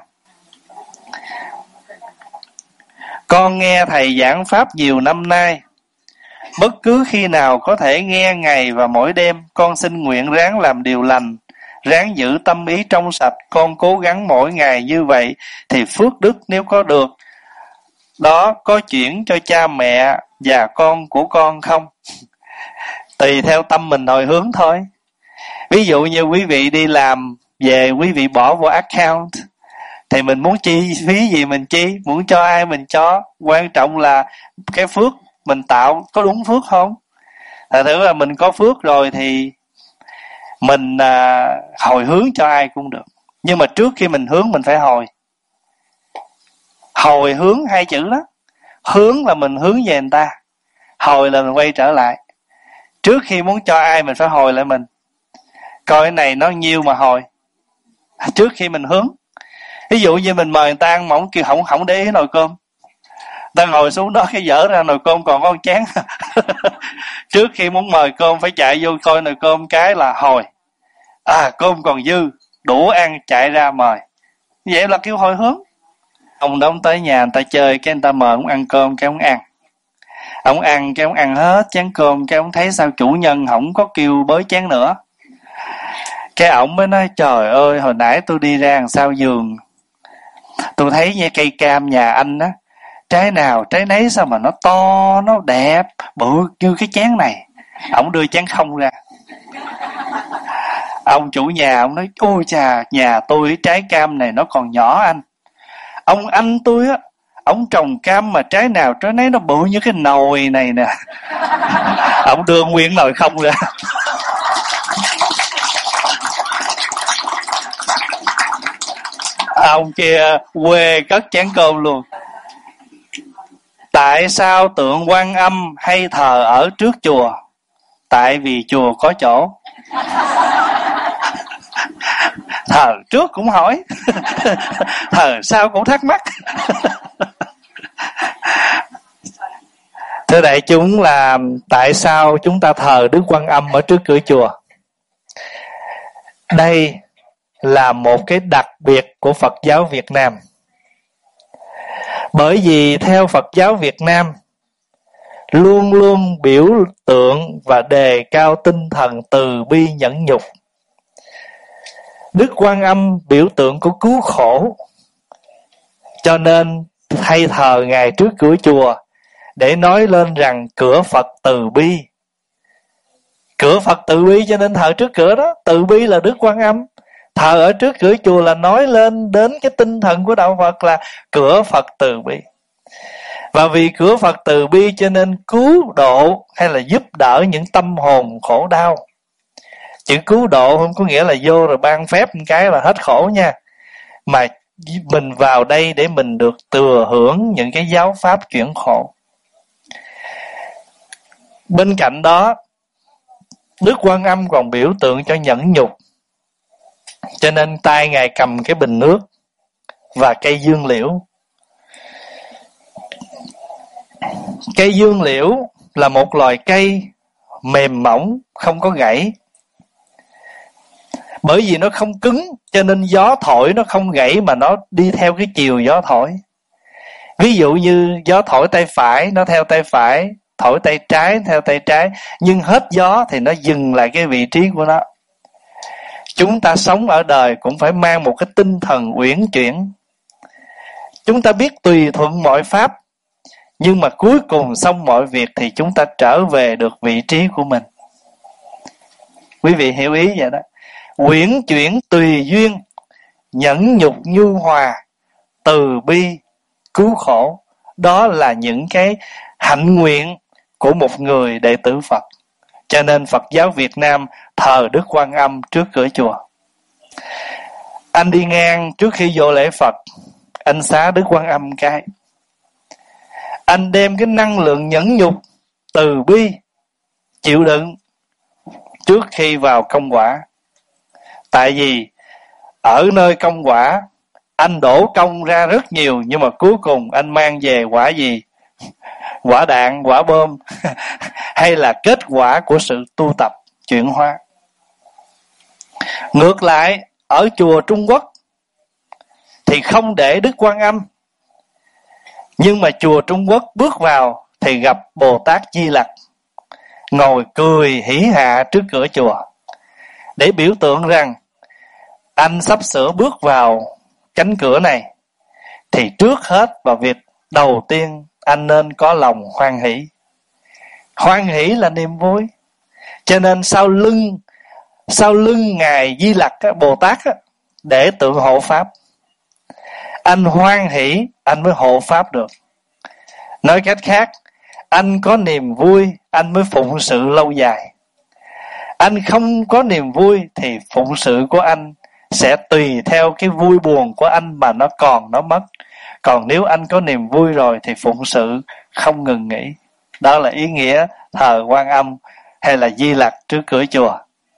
Con nghe thầy giảng pháp nhiều năm nay, bất cứ khi nào có thể nghe ngày và mỗi đêm, con xin nguyện ráng làm điều lành, ráng giữ tâm ý trong sạch. Con cố gắng mỗi ngày như vậy thì phước đức nếu có được đó có chuyển cho cha mẹ và con của con không? Tùy theo tâm mình hồi hướng thôi. Ví dụ như quý vị đi làm về, quý vị bỏ vào account, thì mình muốn chi phí gì mình chi, muốn cho ai mình cho. Quan trọng là cái phước mình tạo có đúng phước không. Thật thử là mình có phước rồi thì mình à, hồi hướng cho ai cũng được. Nhưng mà trước khi mình hướng mình phải hồi. Hồi hướng hai chữ đó. Hướng là mình hướng về người ta, hồi là mình quay trở lại. Trước khi muốn cho ai mình phải hồi lại mình, coi cái này nó nhiêu mà hồi, trước khi mình hướng. Ví dụ như mình mời người ta ăn mà ông kêu không, không để ý nồi cơm, ta ngồi xuống đó cái dở ra nồi cơm còn có một chén. Trước khi muốn mời cơm phải chạy vô coi nồi cơm cái là hồi. À cơm còn dư, đủ ăn, chạy ra mời. Vậy là kêu hồi hướng. Ông đó ông tới nhà người ta chơi, cái người ta mời ông ăn cơm, cái ông ăn. Ông ăn, cái ông ăn hết chén cơm, cái ông thấy sao chủ nhân không có kêu bới chén nữa. Cái ổng mới nói, trời ơi, hồi nãy tôi đi ra đằng sau giường, tôi thấy nha cây cam nhà anh á, trái nào trái nấy sao mà nó to, nó đẹp, bự như cái chén này. Ổng đưa chén không ra. Ông chủ nhà, ông nói, ôi chà, nhà tôi trái cam này nó còn nhỏ anh. Ông anh tôi á, ông trồng cam mà trái nào trái nấy nó bự như cái nồi này nè. Ông đưa nguyên nồi không ra. Ông kia quê cất chén cơm luôn. Tại sao tượng Quan Âm hay thờ ở trước chùa? Tại vì chùa có chỗ. Thờ trước cũng hỏi, thờ sau cũng thắc mắc. Thưa đại chúng, là tại sao chúng ta thờ Đức Quan Âm ở trước cửa chùa? Đây là một cái đặc biệt của Phật giáo Việt Nam. Bởi vì theo Phật giáo Việt Nam luôn luôn biểu tượng và đề cao tinh thần từ bi nhẫn nhục. Đức Quan Âm biểu tượng của cứu khổ, cho nên hay thờ Ngài trước cửa chùa để nói lên rằng cửa Phật từ bi. Cửa Phật từ bi cho nên thờ trước cửa đó. Từ bi là Đức Quan Âm. Thờ ở trước cửa chùa là nói lên đến cái tinh thần của đạo Phật là cửa Phật từ bi. Và vì cửa Phật từ bi cho nên cứu độ hay là giúp đỡ những tâm hồn khổ đau. Chữ cứu độ không có nghĩa là vô rồi ban phép một cái là hết khổ nha. Mà mình vào đây để mình được thừa hưởng những cái giáo pháp chuyển khổ. Bên cạnh đó, Đức Quan Âm còn biểu tượng cho nhẫn nhục. Cho nên tay Ngài cầm cái bình nước và cây dương liễu. Cây dương liễu là một loài cây mềm mỏng, không có gãy. Bởi vì nó không cứng, cho nên gió thổi nó không gãy mà nó đi theo cái chiều gió thổi. Ví dụ như gió thổi tay phải, nó theo tay phải, thổi tay trái theo tay trái, nhưng hết gió thì nó dừng lại cái vị trí của nó. Chúng ta sống ở đời cũng phải mang một cái tinh thần uyển chuyển. Chúng ta biết tùy thuận mọi pháp, nhưng mà cuối cùng xong mọi việc thì chúng ta trở về được vị trí của mình. Quý vị hiểu ý vậy đó. Uyển chuyển tùy duyên, nhẫn nhục nhu hòa, từ bi cứu khổ. Đó là những cái hạnh nguyện của một người đệ tử Phật. Cho nên Phật giáo Việt Nam thờ Đức Quan Âm trước cửa chùa. Anh đi ngang trước khi vô lễ Phật, anh xá Đức Quan Âm cái. Anh đem cái năng lượng nhẫn nhục, từ bi, chịu đựng trước khi vào công quả. Tại vì ở nơi công quả, anh đổ công ra rất nhiều, nhưng mà cuối cùng anh mang về quả gì? Quả đạn, quả bom, hay là kết quả của sự tu tập, chuyển hóa. Ngược lại, ở chùa Trung Quốc thì không để Đức Quan Âm, nhưng mà chùa Trung Quốc bước vào thì gặp Bồ Tát Di Lặc ngồi cười hỉ hạ trước cửa chùa, để biểu tượng rằng anh sắp sửa bước vào cánh cửa này, thì trước hết và việc đầu tiên anh nên có lòng hoan hỷ. Hoan hỷ là niềm vui. Cho nên sau lưng sau lưng ngài Di Lặc Bồ Tát để tượng hộ pháp. Anh hoan hỷ anh mới hộ pháp được. Nói cách khác, anh có niềm vui anh mới phụng sự lâu dài. Anh không có niềm vui thì phụng sự của anh sẽ tùy theo cái vui buồn của anh mà nó còn nó mất. Còn nếu anh có niềm vui rồi thì phụng sự không ngừng nghỉ. Đó là ý nghĩa thờ Quan Âm hay là Di Lặc trước cửa chùa.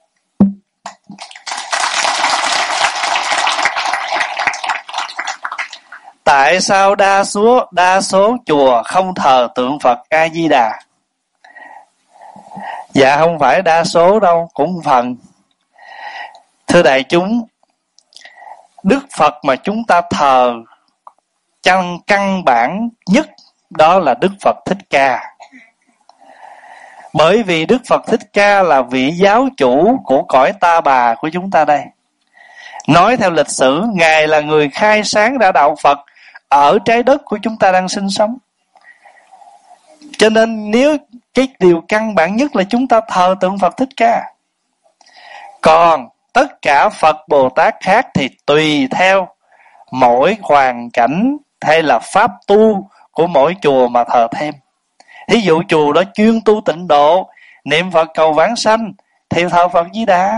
Tại sao đa số đa số chùa không thờ tượng Phật A Di Đà? Dạ không phải đa số đâu, cũng phần. Thưa đại chúng, Đức Phật mà chúng ta thờ chân căn bản nhất đó là Đức Phật Thích Ca. Bởi vì Đức Phật Thích Ca là vị giáo chủ của cõi Ta Bà của chúng ta đây. Nói theo lịch sử, Ngài là người khai sáng ra đạo Phật ở trái đất của chúng ta đang sinh sống. Cho nên nếu cái điều căn bản nhất là chúng ta thờ tượng Phật Thích Ca. Còn tất cả Phật Bồ Tát khác thì tùy theo mỗi hoàn cảnh hay là pháp tu của mỗi chùa mà thờ thêm. Thí dụ chùa đó chuyên tu tịnh độ, niệm Phật cầu vãng sanh thì thờ Phật Di Đà.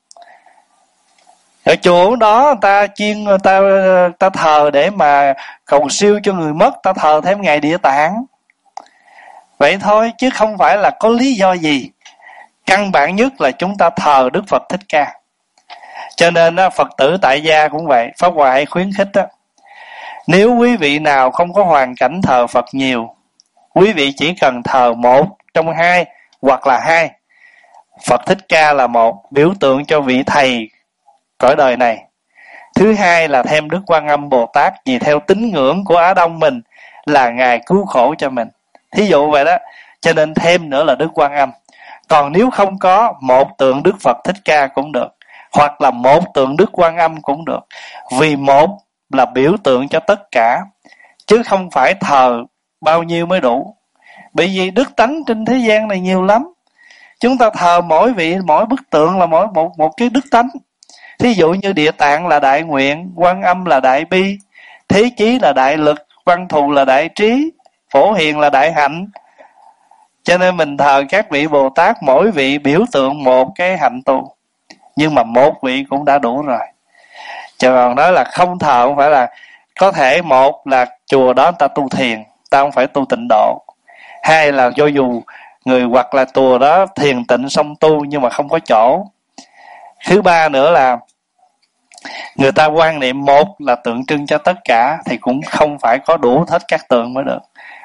Ở chùa đó ta chuyên ta ta thờ để mà cầu siêu cho người mất, ta thờ thêm ngài Địa Tạng. Vậy thôi, chứ không phải là có lý do gì. Căn bản nhất là chúng ta thờ Đức Phật Thích Ca. Cho nên Phật tử tại gia cũng vậy. Pháp Hòa hay khuyến khích đó, nếu quý vị nào không có hoàn cảnh thờ Phật nhiều, quý vị chỉ cần thờ một trong hai hoặc là hai. Phật Thích Ca là một, biểu tượng cho vị thầy cõi đời này. Thứ hai là thêm Đức Quan Âm Bồ Tát, vì theo tín ngưỡng của Á Đông mình là Ngài cứu khổ cho mình. Thí dụ vậy đó, cho nên thêm nữa là Đức Quan Âm. Còn nếu không có, một tượng Đức Phật Thích Ca cũng được, hoặc là một tượng Đức Quan Âm cũng được. Vì một là biểu tượng cho tất cả, chứ không phải thờ bao nhiêu mới đủ. Bởi vì đức tánh trên thế gian này nhiều lắm. Chúng ta thờ mỗi vị, mỗi bức tượng là mỗi một, một cái đức tánh. Thí dụ như Địa Tạng là đại nguyện, Quan Âm là đại bi, Thế Chí là đại lực, Văn Thù là đại trí, Phổ Hiền là đại hạnh. Cho nên mình thờ các vị Bồ Tát mỗi vị biểu tượng một cái hạnh tu, nhưng mà một vị cũng đã đủ rồi. Chứ còn nói là không thờ, không phải là có thể một là chùa đó ta tu thiền, ta không phải tu tịnh độ. Hai là cho dù người hoặc là chùa đó thiền tịnh xong tu nhưng mà không có chỗ. Thứ ba nữa là người ta quan niệm một là tượng trưng cho tất cả, thì cũng không phải có đủ hết các tượng mới được.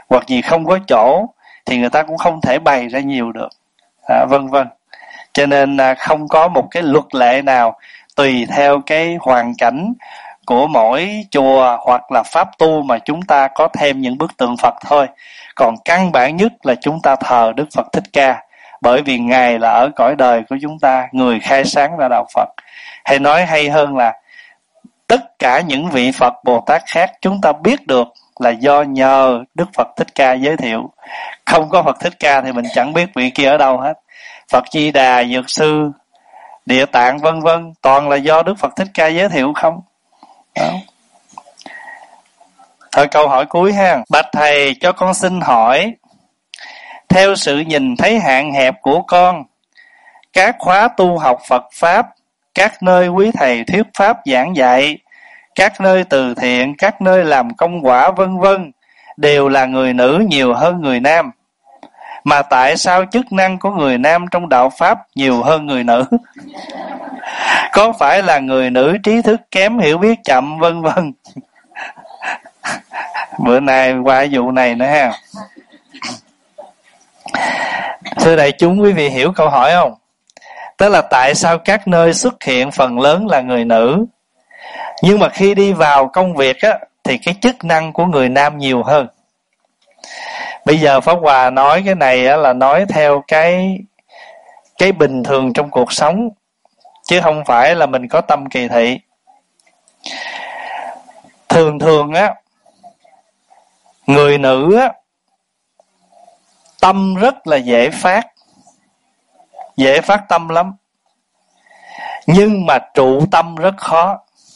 hoặc vì không có chỗ thì người ta cũng không thể bày ra nhiều được, à, vân vân. Cho nên à, không có một cái luật lệ nào, tùy theo cái hoàn cảnh của mỗi chùa hoặc là pháp tu mà chúng ta có thêm những bức tượng Phật thôi. Còn căn bản nhất là chúng ta thờ Đức Phật Thích Ca, bởi vì Ngài là ở cõi đời của chúng ta, người khai sáng ra đạo Phật. Hay nói hay hơn là tất cả những vị Phật Bồ Tát khác chúng ta biết được là do nhờ Đức Phật Thích Ca giới thiệu. Không có Phật Thích Ca thì mình chẳng biết vị kia ở đâu hết. Phật Di Đà, Dược Sư, Địa Tạng vân vân toàn là do Đức Phật Thích Ca giới thiệu không. Đó. Thôi câu hỏi cuối ha. Bạch thầy, cho con xin hỏi, theo sự nhìn thấy hạn hẹp của con, các khóa tu học Phật Pháp, các nơi quý thầy thuyết Pháp giảng dạy, các nơi từ thiện, các nơi làm công quả vân vân đều là người nữ nhiều hơn người nam. Mà tại sao chức năng của người nam trong đạo Pháp nhiều hơn người nữ? Có phải là người nữ trí thức kém, hiểu biết chậm vân vân? Bữa nay qua vụ này nữa ha. Thưa đại chúng, quý vị hiểu câu hỏi không? Tức là tại sao các nơi xuất hiện phần lớn là người nữ, nhưng mà khi đi vào công việc á, thì cái chức năng của người nam nhiều hơn. Bây giờ Pháp Hòa nói cái này á, là nói theo cái cái bình thường trong cuộc sống, chứ không phải là mình có tâm kỳ thị. Thường thường á, người nữ á, tâm rất là dễ phát, dễ phát tâm lắm, nhưng mà trụ tâm rất khó.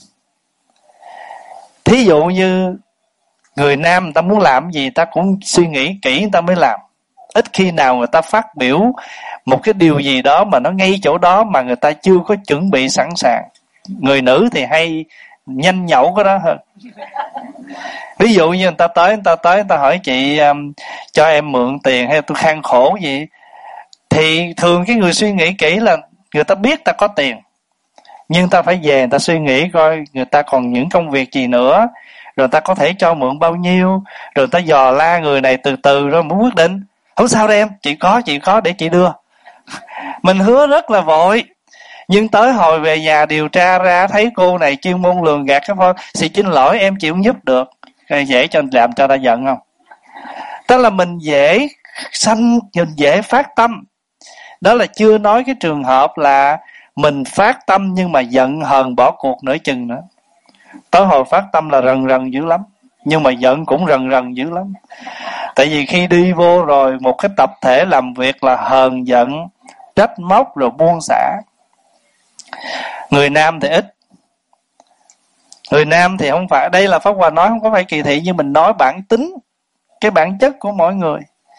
Thí dụ như người nam, người ta muốn làm gì ta cũng suy nghĩ kỹ người ta mới làm. Ít khi nào người ta phát biểu một cái điều gì đó mà nó ngay chỗ đó mà người ta chưa có chuẩn bị sẵn sàng. Người nữ thì hay nhanh nhẩu cái đó hơn. Ví dụ như người ta tới, người ta tới, người ta hỏi chị um, cho em mượn tiền hay tôi khang khổ gì, thì thường cái người suy nghĩ kỹ là người ta biết ta có tiền, nhưng ta phải về người ta suy nghĩ coi người ta còn những công việc gì nữa, rồi ta có thể cho mượn bao nhiêu, rồi ta dò la người này từ từ rồi mới quyết định. Không sao đâu em, chị có, chị có để chị đưa. Mình hứa rất là vội, nhưng tới hồi về nhà điều tra ra thấy cô này chuyên môn lường gạt cái phone, xin xin lỗi em chịu không giúp được. Dễ cho làm cho ta giận không? Tức là mình dễ sanh, mình dễ phát tâm. Đó là chưa nói cái trường hợp là mình phát tâm nhưng mà giận hờn bỏ cuộc nửa chừng nữa. Tới hồi phát tâm là rần rần dữ lắm, nhưng mà giận cũng rần rần dữ lắm. Tại vì khi đi vô rồi một cái tập thể làm việc là hờn giận, trách móc rồi buông xả. Người nam thì ít. Người nam thì không phải, đây là Pháp Hòa nói không có phải kỳ thị, nhưng mình nói bản tính, cái bản chất của mỗi người.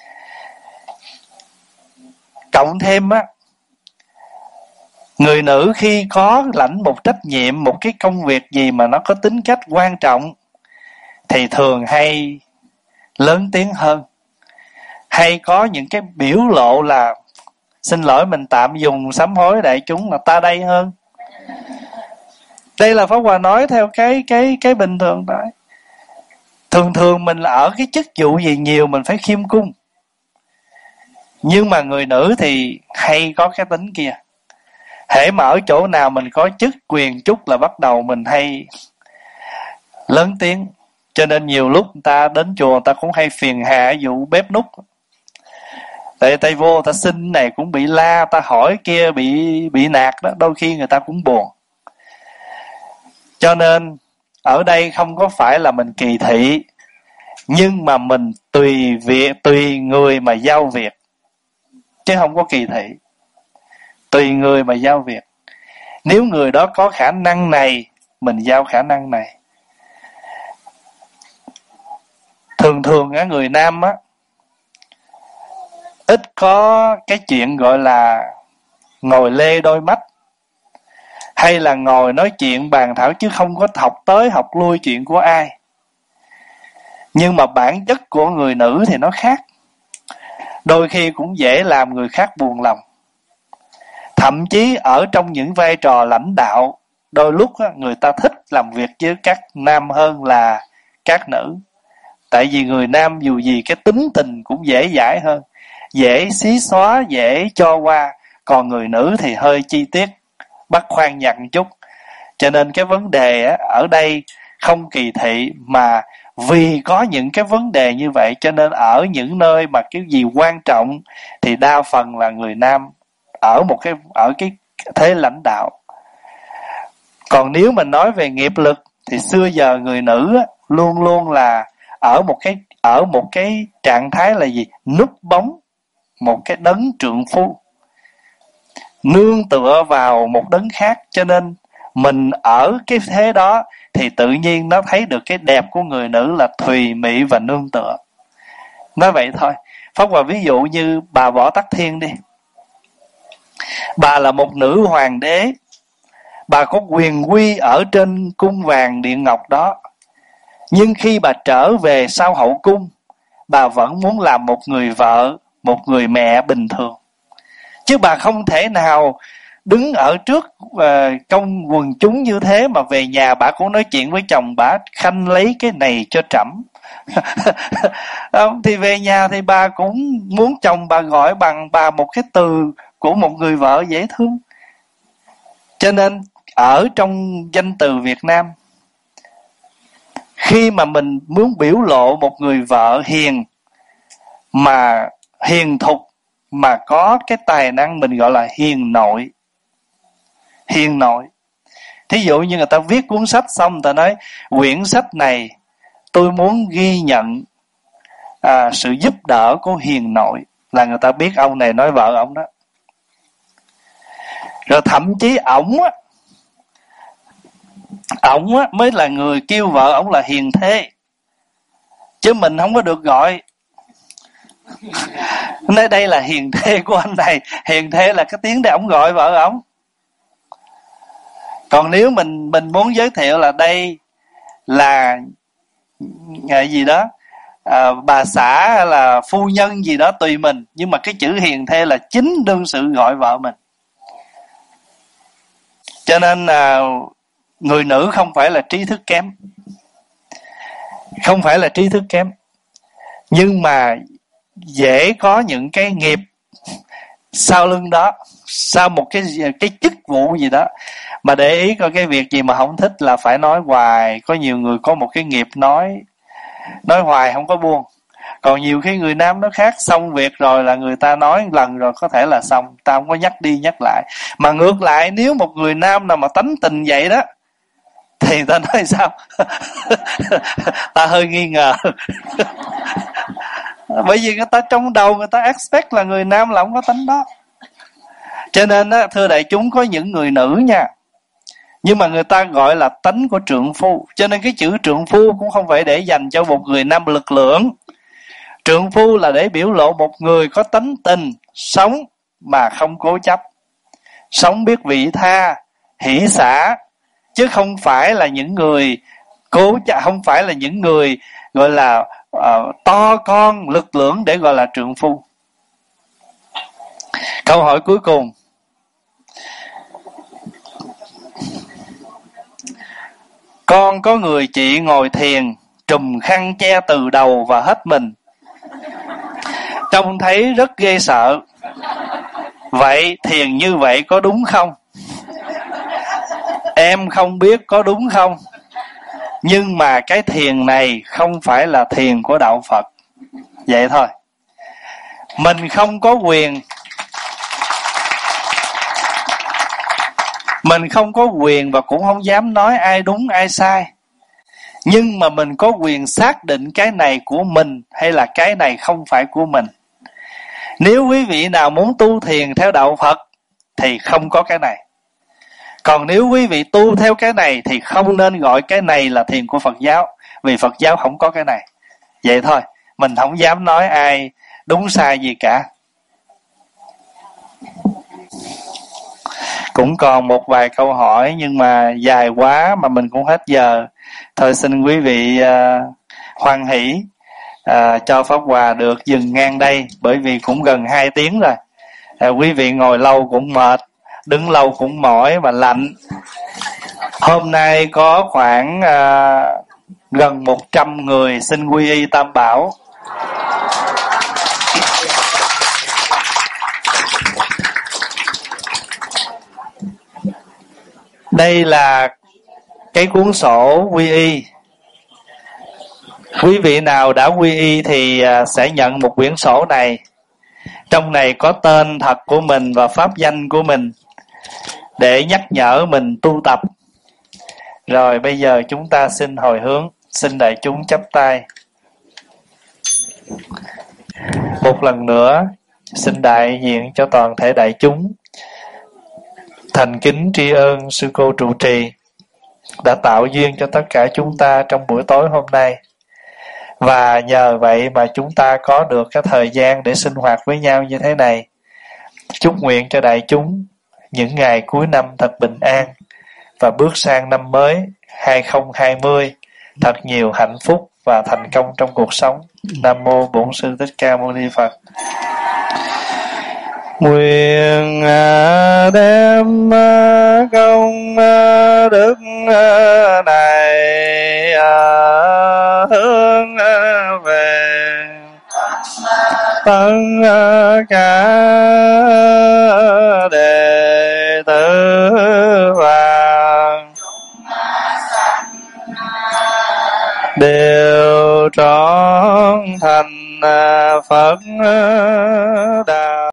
Cộng thêm á, người nữ khi có lãnh một trách nhiệm, một cái công việc gì mà nó có tính cách quan trọng, thì thường hay lớn tiếng hơn, hay có những cái biểu lộ là xin lỗi mình tạm dùng sám hối đại chúng là ta đây hơn. Đây là Pháp Hòa nói theo cái cái cái bình thường đấy. Thường thường mình là ở cái chức vụ gì nhiều mình phải khiêm cung, nhưng mà người nữ thì hay có cái tính kia. Hễ mà ở chỗ nào mình có chức quyền chút là bắt đầu mình hay lớn tiếng. Cho nên nhiều lúc người ta đến chùa người ta cũng hay phiền hà vụ bếp nút. Tại tay vô ta xin này cũng bị la, ta hỏi kia bị bị nạt đó, đôi khi người ta cũng buồn. Cho nên ở đây không có phải là mình kỳ thị, nhưng mà mình tùy việc, tùy người mà giao việc, chứ không có kỳ thị. Tùy người mà giao việc. Nếu người đó có khả năng này, mình giao khả năng này. Thường thường á, người nam á, ít có cái chuyện gọi là ngồi lê đôi mắt, hay là ngồi nói chuyện bàn thảo, chứ không có học tới học lui chuyện của ai. Nhưng mà bản chất của người nữ thì nó khác, đôi khi cũng dễ làm người khác buồn lòng. Thậm chí ở trong những vai trò lãnh đạo, đôi lúc á, người ta thích làm việc với các nam hơn là các nữ. Tại vì người nam dù gì cái tính tình cũng dễ dãi hơn, dễ xí xóa, dễ cho qua. Còn người nữ thì hơi chi tiết, bắt khoan nhằn chút. Cho nên cái vấn đề á, ở đây không kỳ thị, mà vì có những cái vấn đề như vậy cho nên ở những nơi mà cái gì quan trọng thì đa phần là người nam ở một cái ở cái thế lãnh đạo. Còn nếu mình nói về nghiệp lực thì xưa giờ người nữ á, luôn luôn là ở một cái ở một cái trạng thái là gì? Núp bóng một cái đấng trượng phu, nương tựa vào một đấng khác. Cho nên mình ở cái thế đó thì tự nhiên nó thấy được cái đẹp của người nữ là thùy mị và nương tựa. Nói vậy thôi. Pháp Hòa ví dụ như bà Võ Tắc Thiên đi. Bà là một nữ hoàng đế, bà có quyền quy ở trên cung vàng điện ngọc đó. Nhưng khi bà trở về sau hậu cung, bà vẫn muốn làm một người vợ, một người mẹ bình thường. Chứ bà không thể nào đứng ở trước uh, công quần chúng như thế mà về nhà bà cũng nói chuyện với chồng bà, khanh lấy cái này cho trẫm. Thì về nhà thì bà cũng muốn chồng bà gọi bằng bà một cái từ của một người vợ dễ thương. Cho nên ở trong danh từ Việt Nam, khi mà mình muốn biểu lộ một người vợ hiền, mà hiền thục, mà có cái tài năng, mình gọi là hiền nội. Hiền nội. Thí dụ như người ta viết cuốn sách xong, người ta nói quyển sách này tôi muốn ghi nhận à, sự giúp đỡ của hiền nội, là người ta biết ông này nói vợ ông đó. Rồi thậm chí ổng á, ổng á mới là người kêu vợ ổng là hiền thê, chứ mình không có được gọi. Nói đây là hiền thê của anh này. Hiền thê là cái tiếng để ổng gọi vợ ổng. Còn nếu mình mình muốn giới thiệu là đây là ngày gì đó à, bà xã hay là phu nhân gì đó tùy mình, nhưng mà cái chữ hiền thê là chính đương sự gọi vợ mình. Cho nên là người nữ không phải là trí thức kém, không phải là trí thức kém, nhưng mà dễ có những cái nghiệp sau lưng đó, sau một cái cái chức vụ gì đó. Mà để ý coi cái việc gì mà không thích là phải nói hoài. Có nhiều người có một cái nghiệp nói nói hoài không có buông. Còn nhiều khi người nam nó khác, xong việc rồi là người ta nói một lần rồi có thể là xong, ta không có nhắc đi nhắc lại. Mà ngược lại, nếu một người nam nào mà tánh tình vậy đó thì ta nói sao? Ta hơi nghi ngờ. Bởi vì người ta trong đầu người ta expect là người nam là không có tánh đó. Cho nên á, thưa đại chúng, có những người nữ nha, nhưng mà người ta gọi là tánh của trượng phu. Cho nên cái chữ trượng phu cũng không phải để dành cho một người nam lực lưỡng. Trượng phu là để biểu lộ một người có tánh tình, sống mà không cố chấp, sống biết vị tha, hỷ xả, chứ không phải là những người cố chấp, không phải là những người gọi là uh, to con lực lưỡng để gọi là trượng phu. Câu hỏi cuối cùng. Con có người chị ngồi thiền, trùm khăn che từ đầu và hết mình, trông thấy rất ghê sợ. Vậy thiền như vậy có đúng không? Em không biết có đúng không, nhưng mà cái thiền này không phải là thiền của đạo Phật. Vậy thôi. Mình không có quyền Mình không có quyền và cũng không dám nói ai đúng ai sai. Nhưng mà mình có quyền xác định cái này của mình hay là cái này không phải của mình. Nếu quý vị nào muốn tu thiền theo đạo Phật thì không có cái này. Còn nếu quý vị tu theo cái này thì không nên gọi cái này là thiền của Phật giáo, vì Phật giáo không có cái này. Vậy thôi, mình không dám nói ai đúng sai gì cả. Cũng còn một vài câu hỏi nhưng mà dài quá mà mình cũng hết giờ. Thôi xin quý vị uh, hoan hỷ uh, cho Pháp Hòa được dừng ngang đây, bởi vì cũng gần hai tiếng rồi. Uh, quý vị ngồi lâu cũng mệt, đứng lâu cũng mỏi và lạnh. Hôm nay có khoảng uh, gần một trăm người xin quy y Tam Bảo. Đây là cái cuốn sổ quy y. Quý vị nào đã quy y thì sẽ nhận một quyển sổ này. Trong này có tên thật của mình và pháp danh của mình để nhắc nhở mình tu tập. Rồi bây giờ chúng ta xin hồi hướng, xin đại chúng chắp tay. Một lần nữa, xin đại diện cho toàn thể đại chúng thành kính tri ân sư cô trụ trì đã tạo duyên cho tất cả chúng ta trong buổi tối hôm nay. Và nhờ vậy mà chúng ta có được cái thời gian để sinh hoạt với nhau như thế này. Chúc nguyện cho đại chúng những ngày cuối năm thật bình an và bước sang năm mới hai không hai không thật nhiều hạnh phúc và thành công trong cuộc sống. Nam mô Bổn Sư Thích Ca Mâu Ni Phật. Nguyện đem công đức này hướng về tất cả đệ tử và đều trọn thành Phật đạo.